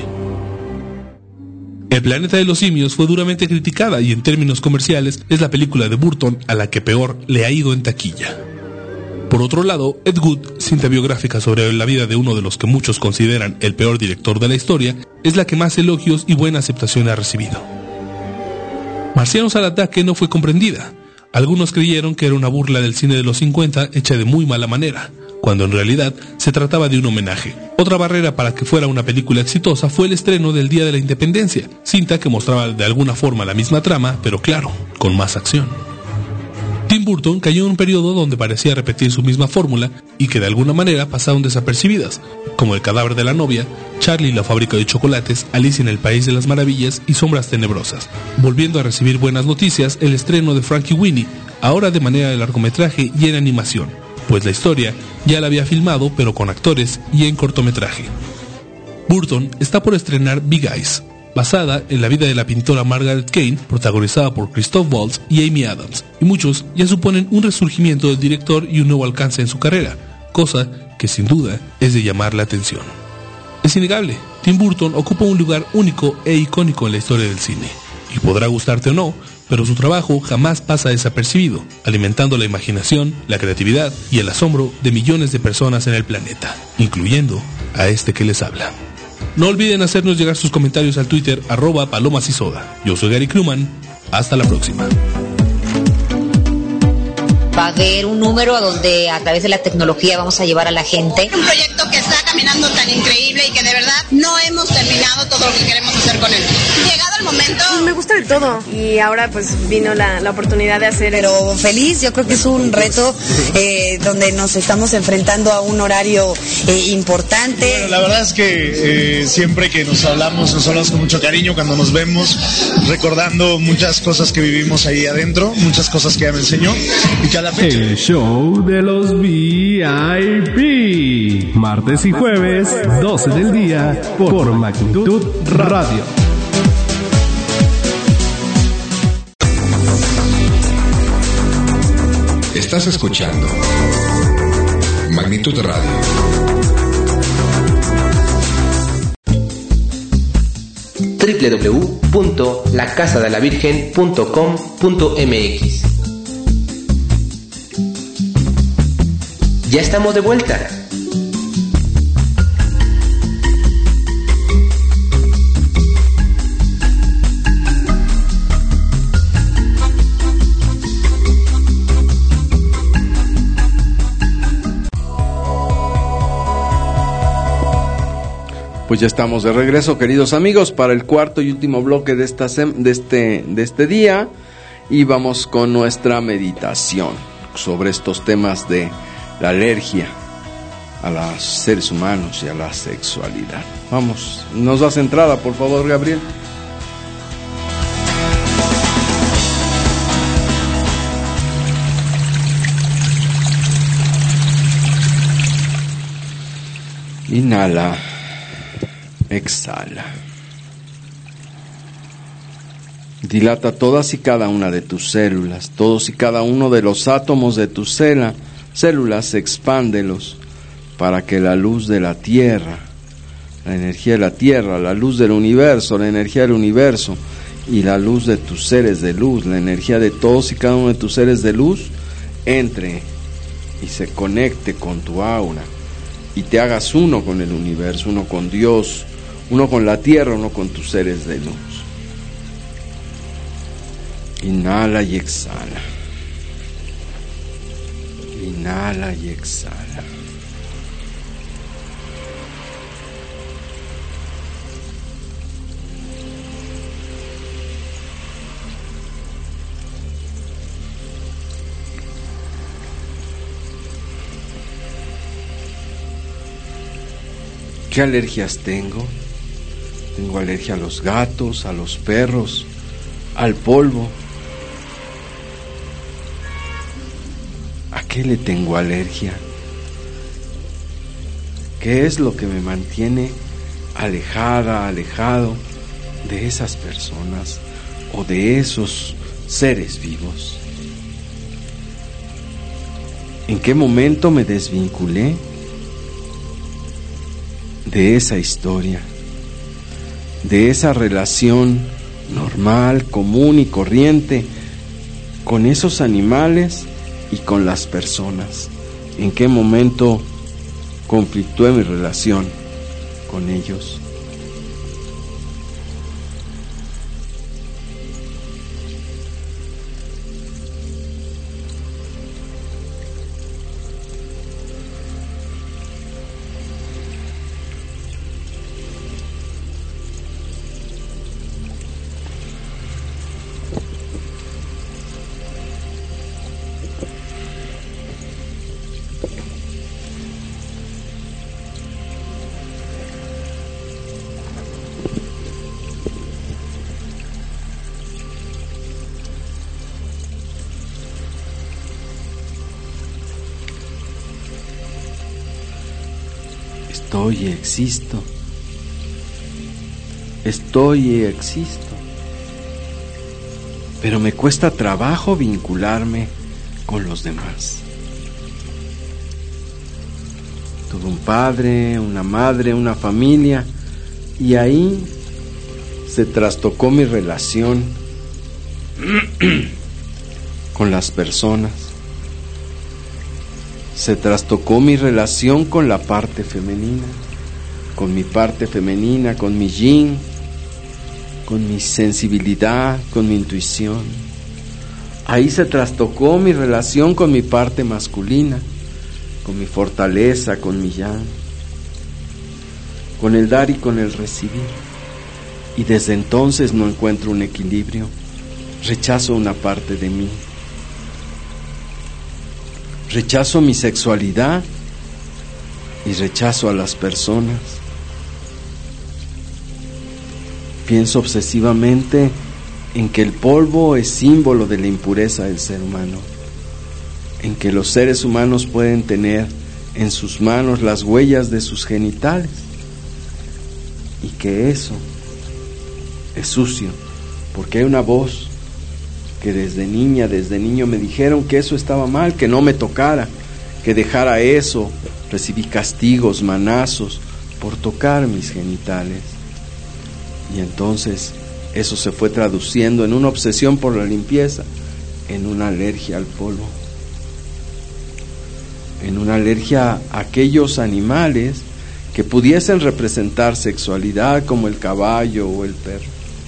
El planeta de los simios fue duramente criticada y en términos comerciales es la película de Burton a la que peor le ha ido en taquilla. Por otro lado, Ed Wood, cinta biográfica sobre la vida de uno de los que muchos consideran el peor director de la historia, es la que más elogios y buena aceptación ha recibido. Marcianos al ataque no fue comprendida. Algunos creyeron que era una burla del cine de los cincuenta hecha de muy mala manera, cuando en realidad se trataba de un homenaje. Otra barrera para que fuera una película exitosa fue el estreno del Día de la Independencia, cinta que mostraba de alguna forma la misma trama, pero claro, con más acción. Tim Burton cayó en un periodo donde parecía repetir su misma fórmula y que de alguna manera pasaron desapercibidas, como El cadáver de la novia, Charlie y la fábrica de chocolates, Alicia en el País de las Maravillas y Sombras Tenebrosas, volviendo a recibir buenas noticias el estreno de Frankenweenie, ahora de manera de largometraje y en animación, pues la historia ya la había filmado pero con actores y en cortometraje. Burton está por estrenar Big Eyes, basada en la vida de la pintora Margaret Kane, protagonizada por Christoph Waltz y Amy Adams, y muchos ya suponen un resurgimiento del director y un nuevo alcance en su carrera, cosa que sin duda es de llamar la atención. Es innegable, Tim Burton ocupa un lugar único e icónico en la historia del cine, y podrá gustarte o no, pero su trabajo jamás pasa desapercibido, alimentando la imaginación, la creatividad y el asombro de millones de personas en el planeta, incluyendo a este que les habla. No olviden hacernos llegar sus comentarios al Twitter, arroba palomas y soda. Yo soy Gary Kruman. Hasta la próxima. Va a haber un número a donde a través de la tecnología vamos a llevar a la gente. Un proyecto que está caminando tan increíble y que de verdad no hemos terminado todo lo que queremos hacer con él. Llegado el momento... Me gusta de todo y ahora pues vino la, la oportunidad de hacer... Pero feliz, yo creo que es un reto eh, donde nos estamos enfrentando a un horario eh, importante. Bueno, la verdad es que eh, siempre que nos hablamos, nos hablamos con mucho cariño cuando nos vemos, recordando muchas cosas que vivimos ahí adentro, muchas cosas que ella me enseñó y que a la fecha... El show de los V I P. Martes y jueves, doce del día, por Magnitud Radio. Estás escuchando Magnitud Radio. doble u doble u doble u punto la casa de la virgen punto com punto m x. Ya estamos de vuelta. Pues ya estamos de regreso, queridos amigos, para el cuarto y último bloque de esta sem- de este de este día, y vamos con nuestra meditación sobre estos temas de la alergia a los seres humanos y a la sexualidad. Vamos, nos das entrada, por favor, Gabriel. Inhala, exhala. Dilata todas y cada una de tus células, todos y cada uno de los átomos de tu célula, células, expándelos para que la luz de la Tierra, la energía de la Tierra, la luz del universo, la energía del universo y la luz de tus seres de luz, la energía de todos y cada uno de tus seres de luz, entre y se conecte con tu aura y te hagas uno con el universo, uno con Dios, uno con la Tierra, uno con tus seres de luz. Inhala y exhala. Inhala y exhala. ¿Qué alergias tengo? Tengo alergia a los gatos, a los perros, al polvo. ¿A qué le tengo alergia? ¿Qué es lo que me mantiene alejada, alejado de esas personas o de esos seres vivos? ¿En qué momento me desvinculé de esa historia, de esa relación normal, común y corriente con esos animales y con las personas? ¿En qué momento conflictué mi relación con ellos? Estoy y existo. Estoy y existo. Pero me cuesta trabajo vincularme con los demás. Tuve un padre, una madre, una familia, y ahí se trastocó mi relación con las personas. Se trastocó mi relación con la parte femenina, con mi parte femenina, con mi yin, con mi sensibilidad, con mi intuición. Ahí se trastocó mi relación con mi parte masculina, con mi fortaleza, con mi yang, con el dar y con el recibir. Y desde entonces no encuentro un equilibrio, rechazo una parte de mí. Rechazo mi sexualidad y rechazo a las personas. Pienso obsesivamente en que el polvo es símbolo de la impureza del ser humano, en que los seres humanos pueden tener en sus manos las huellas de sus genitales y que eso es sucio, porque hay una voz que desde niña, desde niño me dijeron que eso estaba mal, que no me tocara, que dejara eso. Recibí castigos, manazos por tocar mis genitales. Y entonces eso se fue traduciendo en una obsesión por la limpieza, en una alergia al polvo, en una alergia a aquellos animales que pudiesen representar sexualidad, como el caballo o el perro.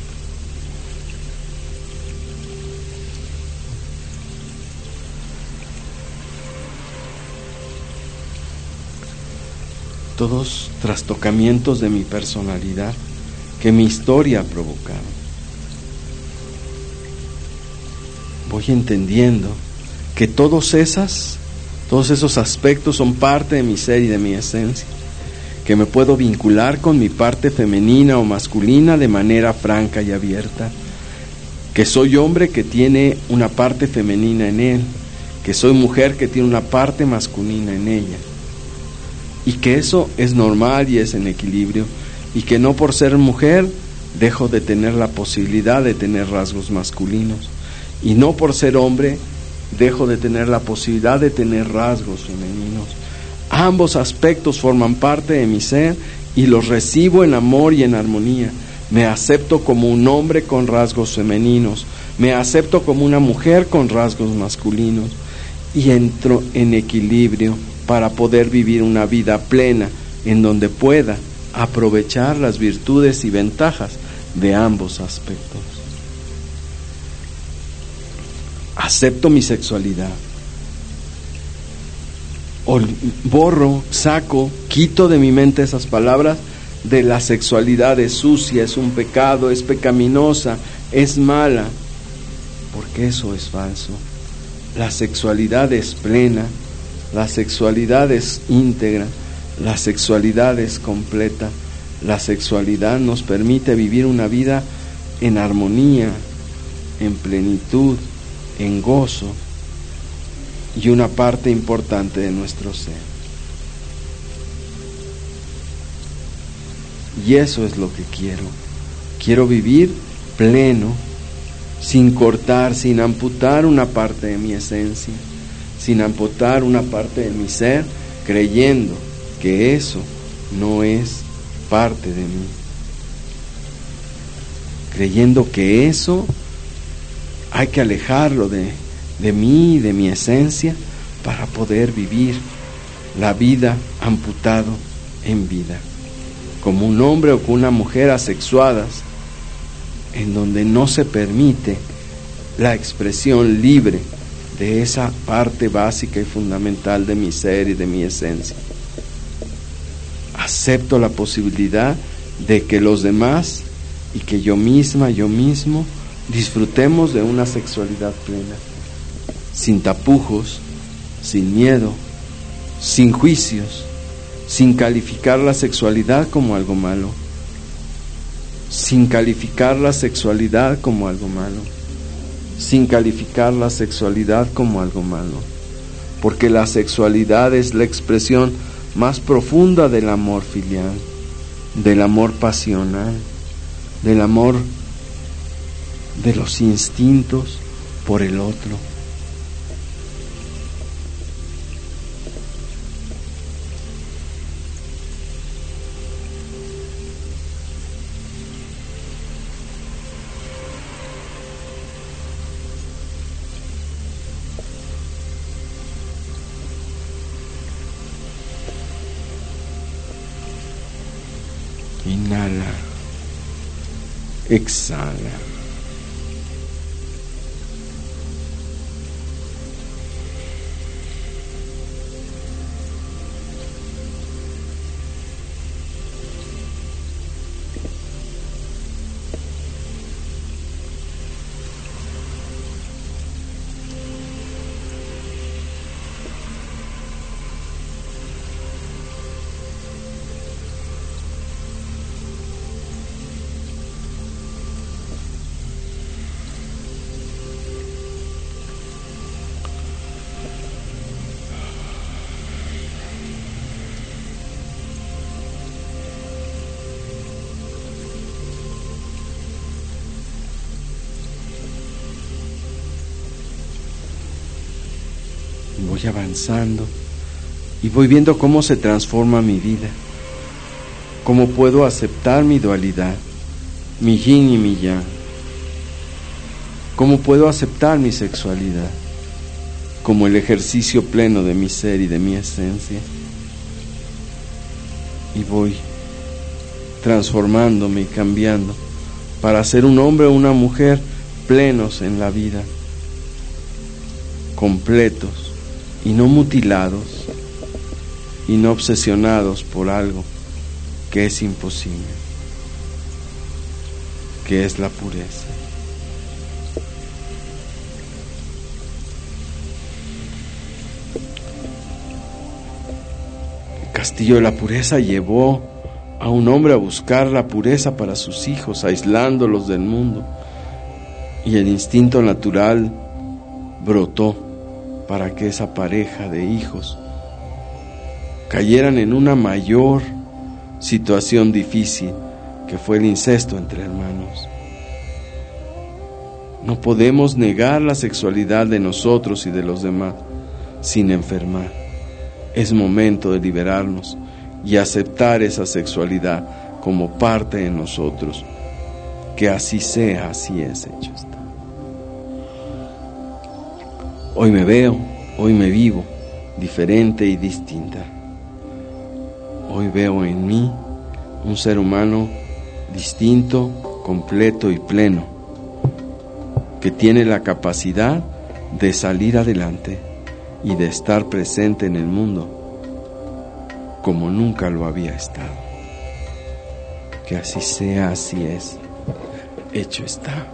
Todos trastocamientos de mi personalidad que mi historia ha provocado. Voy entendiendo que todos esas, todos esos aspectos son parte de mi ser y de mi esencia, que me puedo vincular con mi parte femenina o masculina de manera franca y abierta, que soy hombre que tiene una parte femenina en él, que soy mujer que tiene una parte masculina en ella, y que eso es normal y es en equilibrio, y que no por ser mujer dejo de tener la posibilidad de tener rasgos masculinos, y no por ser hombre dejo de tener la posibilidad de tener rasgos femeninos. Ambos aspectos forman parte de mi ser y los recibo en amor y en armonía. Me acepto como un hombre con rasgos femeninos, me acepto como una mujer con rasgos masculinos, y entro en equilibrio para poder vivir una vida plena en donde pueda aprovechar las virtudes y ventajas de ambos aspectos. Acepto mi sexualidad, borro, saco, quito de mi mente esas palabras de la sexualidad es sucia, es un pecado, es pecaminosa, es mala, porque eso es falso. La sexualidad es plena, la sexualidad es íntegra, la sexualidad es completa, la sexualidad nos permite vivir una vida en armonía, en plenitud, en gozo, y una parte importante de nuestro ser. Y eso es lo que quiero. Quiero vivir pleno, sin cortar, sin amputar una parte de mi esencia, sin amputar una parte de mi ser, creyendo que eso no es parte de mí, creyendo que eso hay que alejarlo de, de mí, de mi esencia, para poder vivir la vida amputado en vida, como un hombre o como una mujer asexuadas, en donde no se permite la expresión libre de esa parte básica y fundamental de mi ser y de mi esencia. Acepto la posibilidad de que los demás y que yo misma, yo mismo, disfrutemos de una sexualidad plena, sin tapujos, sin miedo, sin juicios, sin calificar la sexualidad como algo malo, sin calificar la sexualidad como algo malo, sin calificar la sexualidad como algo malo, porque la sexualidad es la expresión más profunda del amor filial, del amor pasional, del amor de los instintos por el otro. Inhala, exhala. Voy avanzando y voy viendo cómo se transforma mi vida, cómo puedo aceptar mi dualidad, mi yin y mi yang, cómo puedo aceptar mi sexualidad como el ejercicio pleno de mi ser y de mi esencia, y voy transformándome y cambiando para ser un hombre o una mujer plenos en la vida, completos y no mutilados y no obsesionados por algo que es imposible, que es la pureza. El castillo de la pureza llevó a un hombre a buscar la pureza para sus hijos, aislándolos del mundo, y el instinto natural brotó para que esa pareja de hijos cayeran en una mayor situación difícil, que fue el incesto entre hermanos. No podemos negar la sexualidad de nosotros y de los demás sin enfermar. Es momento de liberarnos y aceptar esa sexualidad como parte de nosotros. Que así sea, así es, hecho está. Hoy me veo, hoy me vivo diferente y distinta. Hoy veo en mí un ser humano distinto, completo y pleno, que tiene la capacidad de salir adelante y de estar presente en el mundo como nunca lo había estado. Que así sea, así es, hecho está.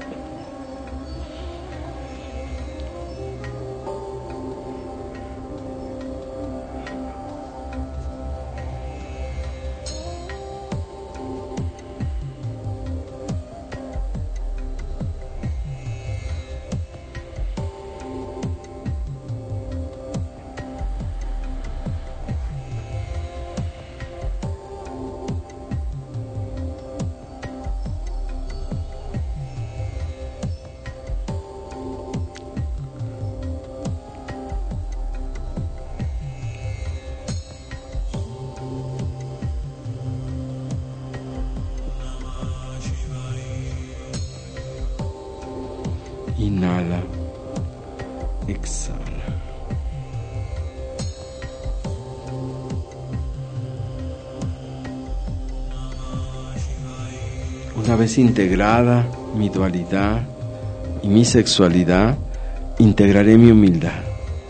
Inhala, exhala. Una vez integrada mi dualidad y mi sexualidad, integraré mi humildad.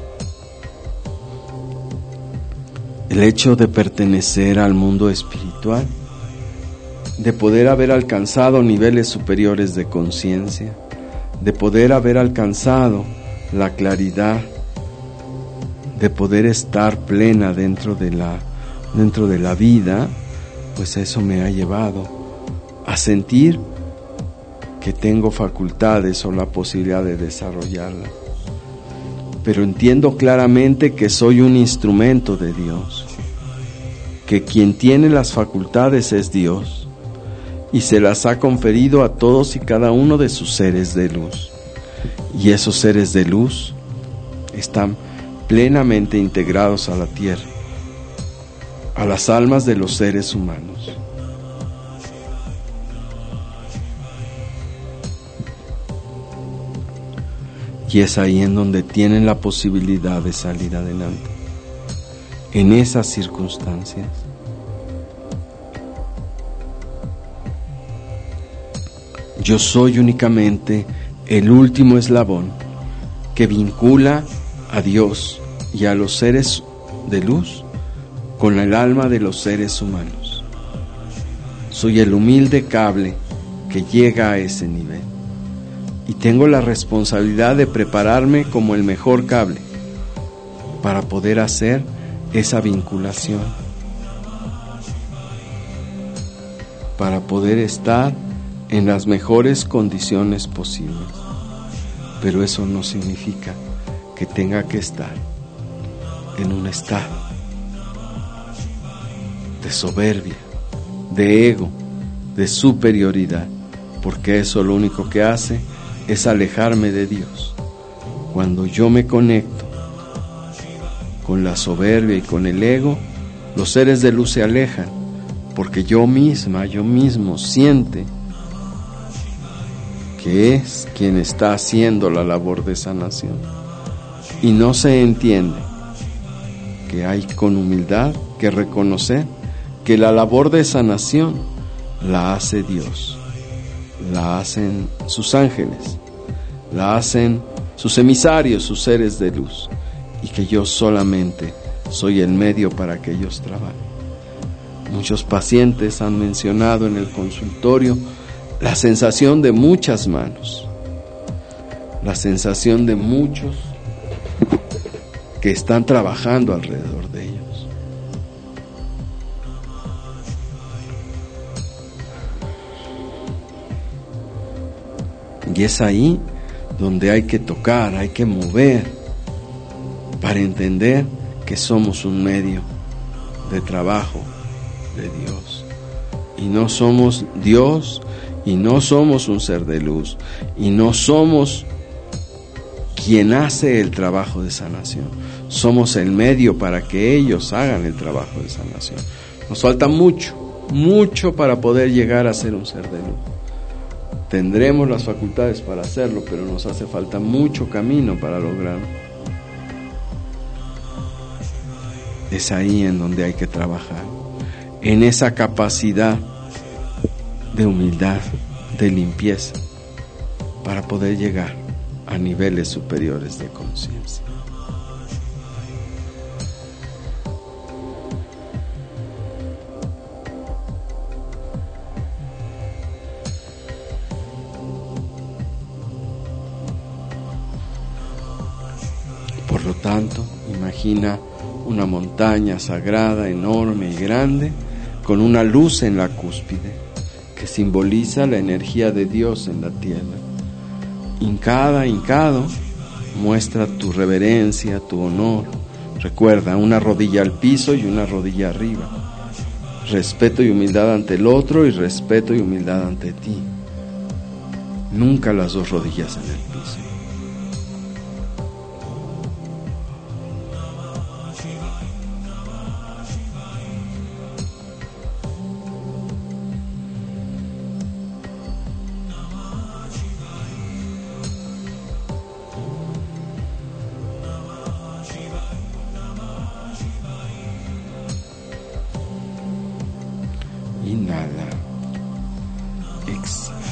El hecho de pertenecer al mundo espiritual, de poder haber alcanzado niveles superiores de conciencia, de poder haber alcanzado la claridad, de poder estar plena dentro de la, dentro de la vida, pues eso me ha llevado a sentir que tengo facultades o la posibilidad de desarrollarla. Pero entiendo claramente que soy un instrumento de Dios que quien tiene las facultades es Dios y se las ha conferido a todos y cada uno de sus seres de luz. Y esos seres de luz están plenamente integrados a la tierra, a las almas de los seres humanos. Y es ahí en donde tienen la posibilidad de salir adelante. En esas circunstancias, yo soy únicamente el último eslabón que vincula a Dios y a los seres de luz con el alma de los seres humanos. Soy el humilde cable que llega a ese nivel. Y tengo la responsabilidad de prepararme como el mejor cable para poder hacer esa vinculación, para poder estar en las mejores condiciones posibles. Pero eso no significa que tenga que estar en un estado de soberbia, de ego, de superioridad, porque eso lo único que hace es alejarme de Dios. Cuando yo me conecto con la soberbia y con el ego, los seres de luz se alejan, porque yo misma, yo mismo siente que es quien está haciendo la labor de sanación. Y no se entiende que hay con humildad que reconocer que la labor de sanación la hace Dios, la hacen sus ángeles, la hacen sus emisarios, sus seres de luz, y que yo solamente soy el medio para que ellos trabajen. Muchos pacientes han mencionado en el consultorio la sensación de muchas manos, la sensación de muchos que están trabajando alrededor de ellos. Y es ahí donde hay que tocar, hay que mover para entender que somos un medio de trabajo de Dios. Y no somos Dios, y no somos un ser de luz, y no somos quien hace el trabajo de sanación. Somos el medio para que ellos hagan el trabajo de sanación. Nos falta mucho, mucho para poder llegar a ser un ser de luz. Tendremos las facultades para hacerlo, pero nos hace falta mucho camino para lograrlo. Es ahí en donde hay que trabajar, en esa capacidad de humildad, de limpieza, para poder llegar a niveles superiores de conciencia. Por lo tanto, imagina una montaña sagrada, enorme y grande, con una luz en la cúspide, que simboliza la energía de Dios en la tierra. Hincada, hincado, muestra tu reverencia, tu honor. Recuerda, una rodilla al piso y una rodilla arriba. Respeto y humildad ante el otro y respeto y humildad ante ti. Nunca las dos rodillas en el piso. Inhala, exhala,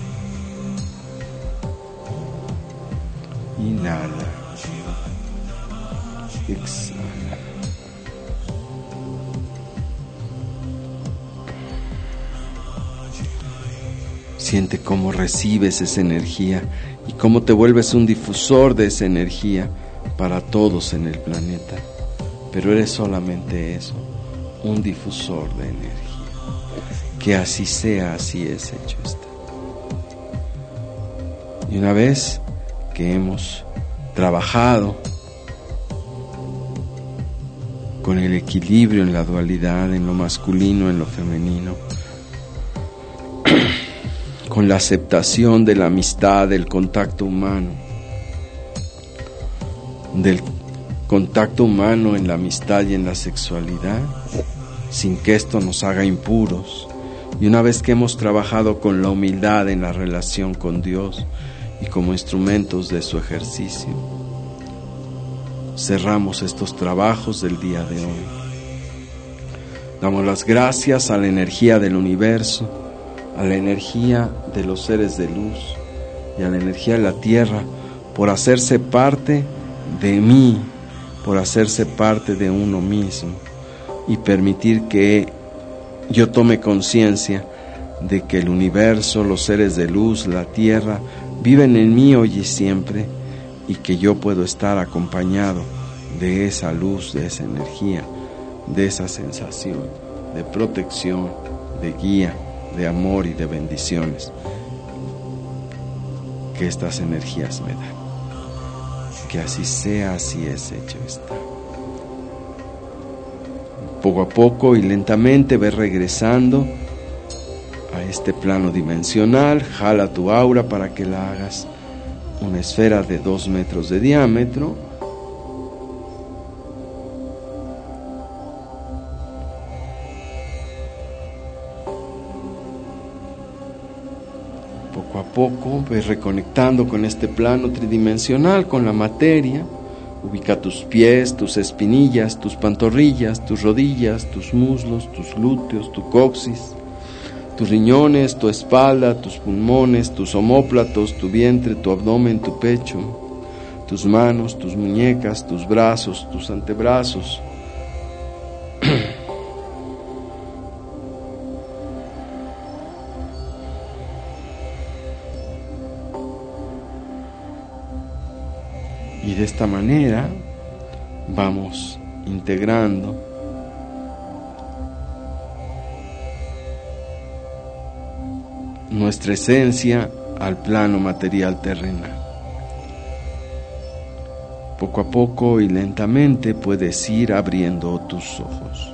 inhala, exhala. Siente cómo recibes esa energía y cómo te vuelves un difusor de esa energía para todos en el planeta. Pero eres solamente eso, un difusor de energía. Que así sea, así es, hecho está. Y una vez que hemos trabajado con con el equilibrio en la dualidad, en lo masculino, en lo femenino, con la aceptación de la amistad, del contacto humano, del contacto humano en la amistad y en la sexualidad, sin que esto nos haga impuros. Y una vez que hemos trabajado con la humildad en la relación con Dios y como instrumentos de su ejercicio, cerramos estos trabajos del día de hoy. Damos las gracias a la energía del universo, a la energía de los seres de luz y a la energía de la tierra por hacerse parte de mí, por hacerse parte de uno mismo y permitir que yo tome conciencia de que el universo, los seres de luz, la tierra, viven en mí hoy y siempre, y que yo puedo estar acompañado de esa luz, de esa energía, de esa sensación de protección, de guía, de amor y de bendiciones que estas energías me dan. Que así sea, así es, hecho está. Poco a poco y lentamente ve regresando a este plano dimensional. Jala tu aura para que la hagas una esfera de dos metros de diámetro. Poco a poco ve reconectando con este plano tridimensional, con la materia. Ubica tus pies, tus espinillas, tus pantorrillas, tus rodillas, tus muslos, tus glúteos, tu coxis, tus riñones, tu espalda, tus pulmones, tus omóplatos, tu vientre, tu abdomen, tu pecho, tus manos, tus muñecas, tus brazos, tus antebrazos. Y de esta manera vamos integrando nuestra esencia al plano material terrenal. Poco a poco y lentamente puedes ir abriendo tus ojos.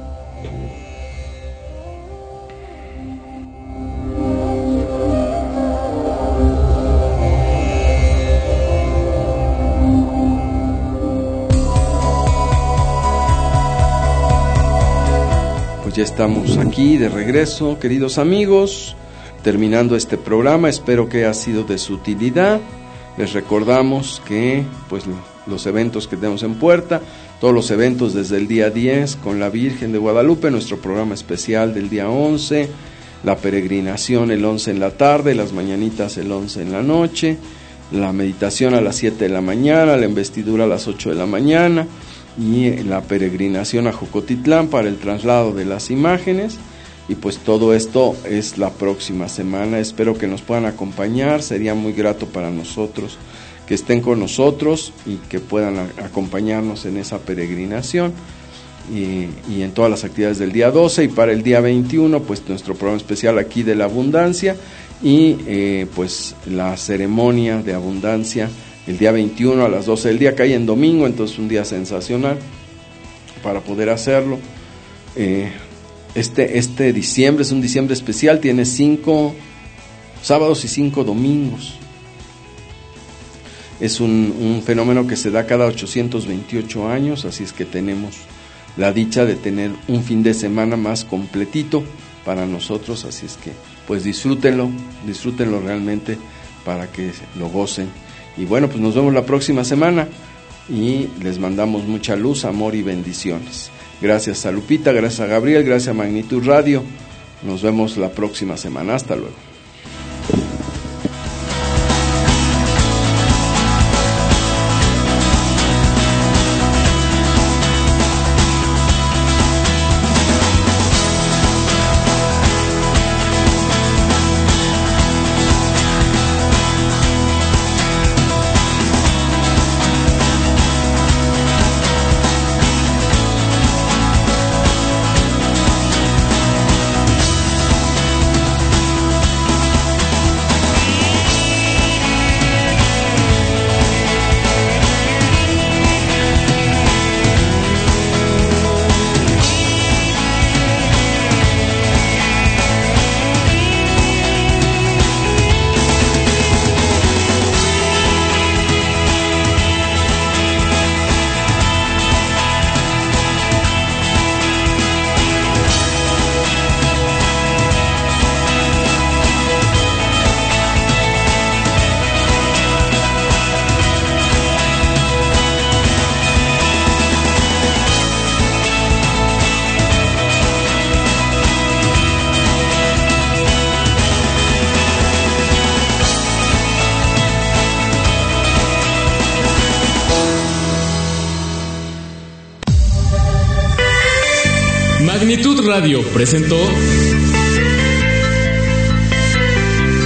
Ya estamos aquí de regreso, queridos amigos, terminando este programa. Espero que haya sido de su utilidad. Les recordamos que pues los eventos que tenemos en puerta, todos los eventos desde el día diez con la Virgen de Guadalupe, nuestro programa especial del día once, la peregrinación el once en la tarde, las mañanitas el once en la noche, la meditación a las siete de la mañana, la investidura a las ocho de la mañana, y la peregrinación a Jocotitlán para el traslado de las imágenes. Y pues todo esto es la próxima semana. Espero que nos puedan acompañar, sería muy grato para nosotros que estén con nosotros y que puedan a- acompañarnos en esa peregrinación y, y en todas las actividades del día doce. Y para el día veintiuno pues nuestro programa especial aquí de la abundancia y eh, pues la ceremonia de abundancia el día veintiuno a las doce del día, cae en domingo, entonces un día sensacional para poder hacerlo. Eh, este, este diciembre es un diciembre especial, tiene cinco sábados y cinco domingos. Es un, un fenómeno que se da cada ochocientos veintiocho años, así es que tenemos la dicha de tener un fin de semana más completito para nosotros, así es que pues disfrútenlo, disfrútenlo realmente para que lo gocen. Y bueno, pues nos vemos la próxima semana y les mandamos mucha luz, amor y bendiciones. Gracias a Lupita, gracias a Gabriel, gracias a Magnitud Radio. Nos vemos la próxima semana. Hasta luego. Magnitud Radio presentó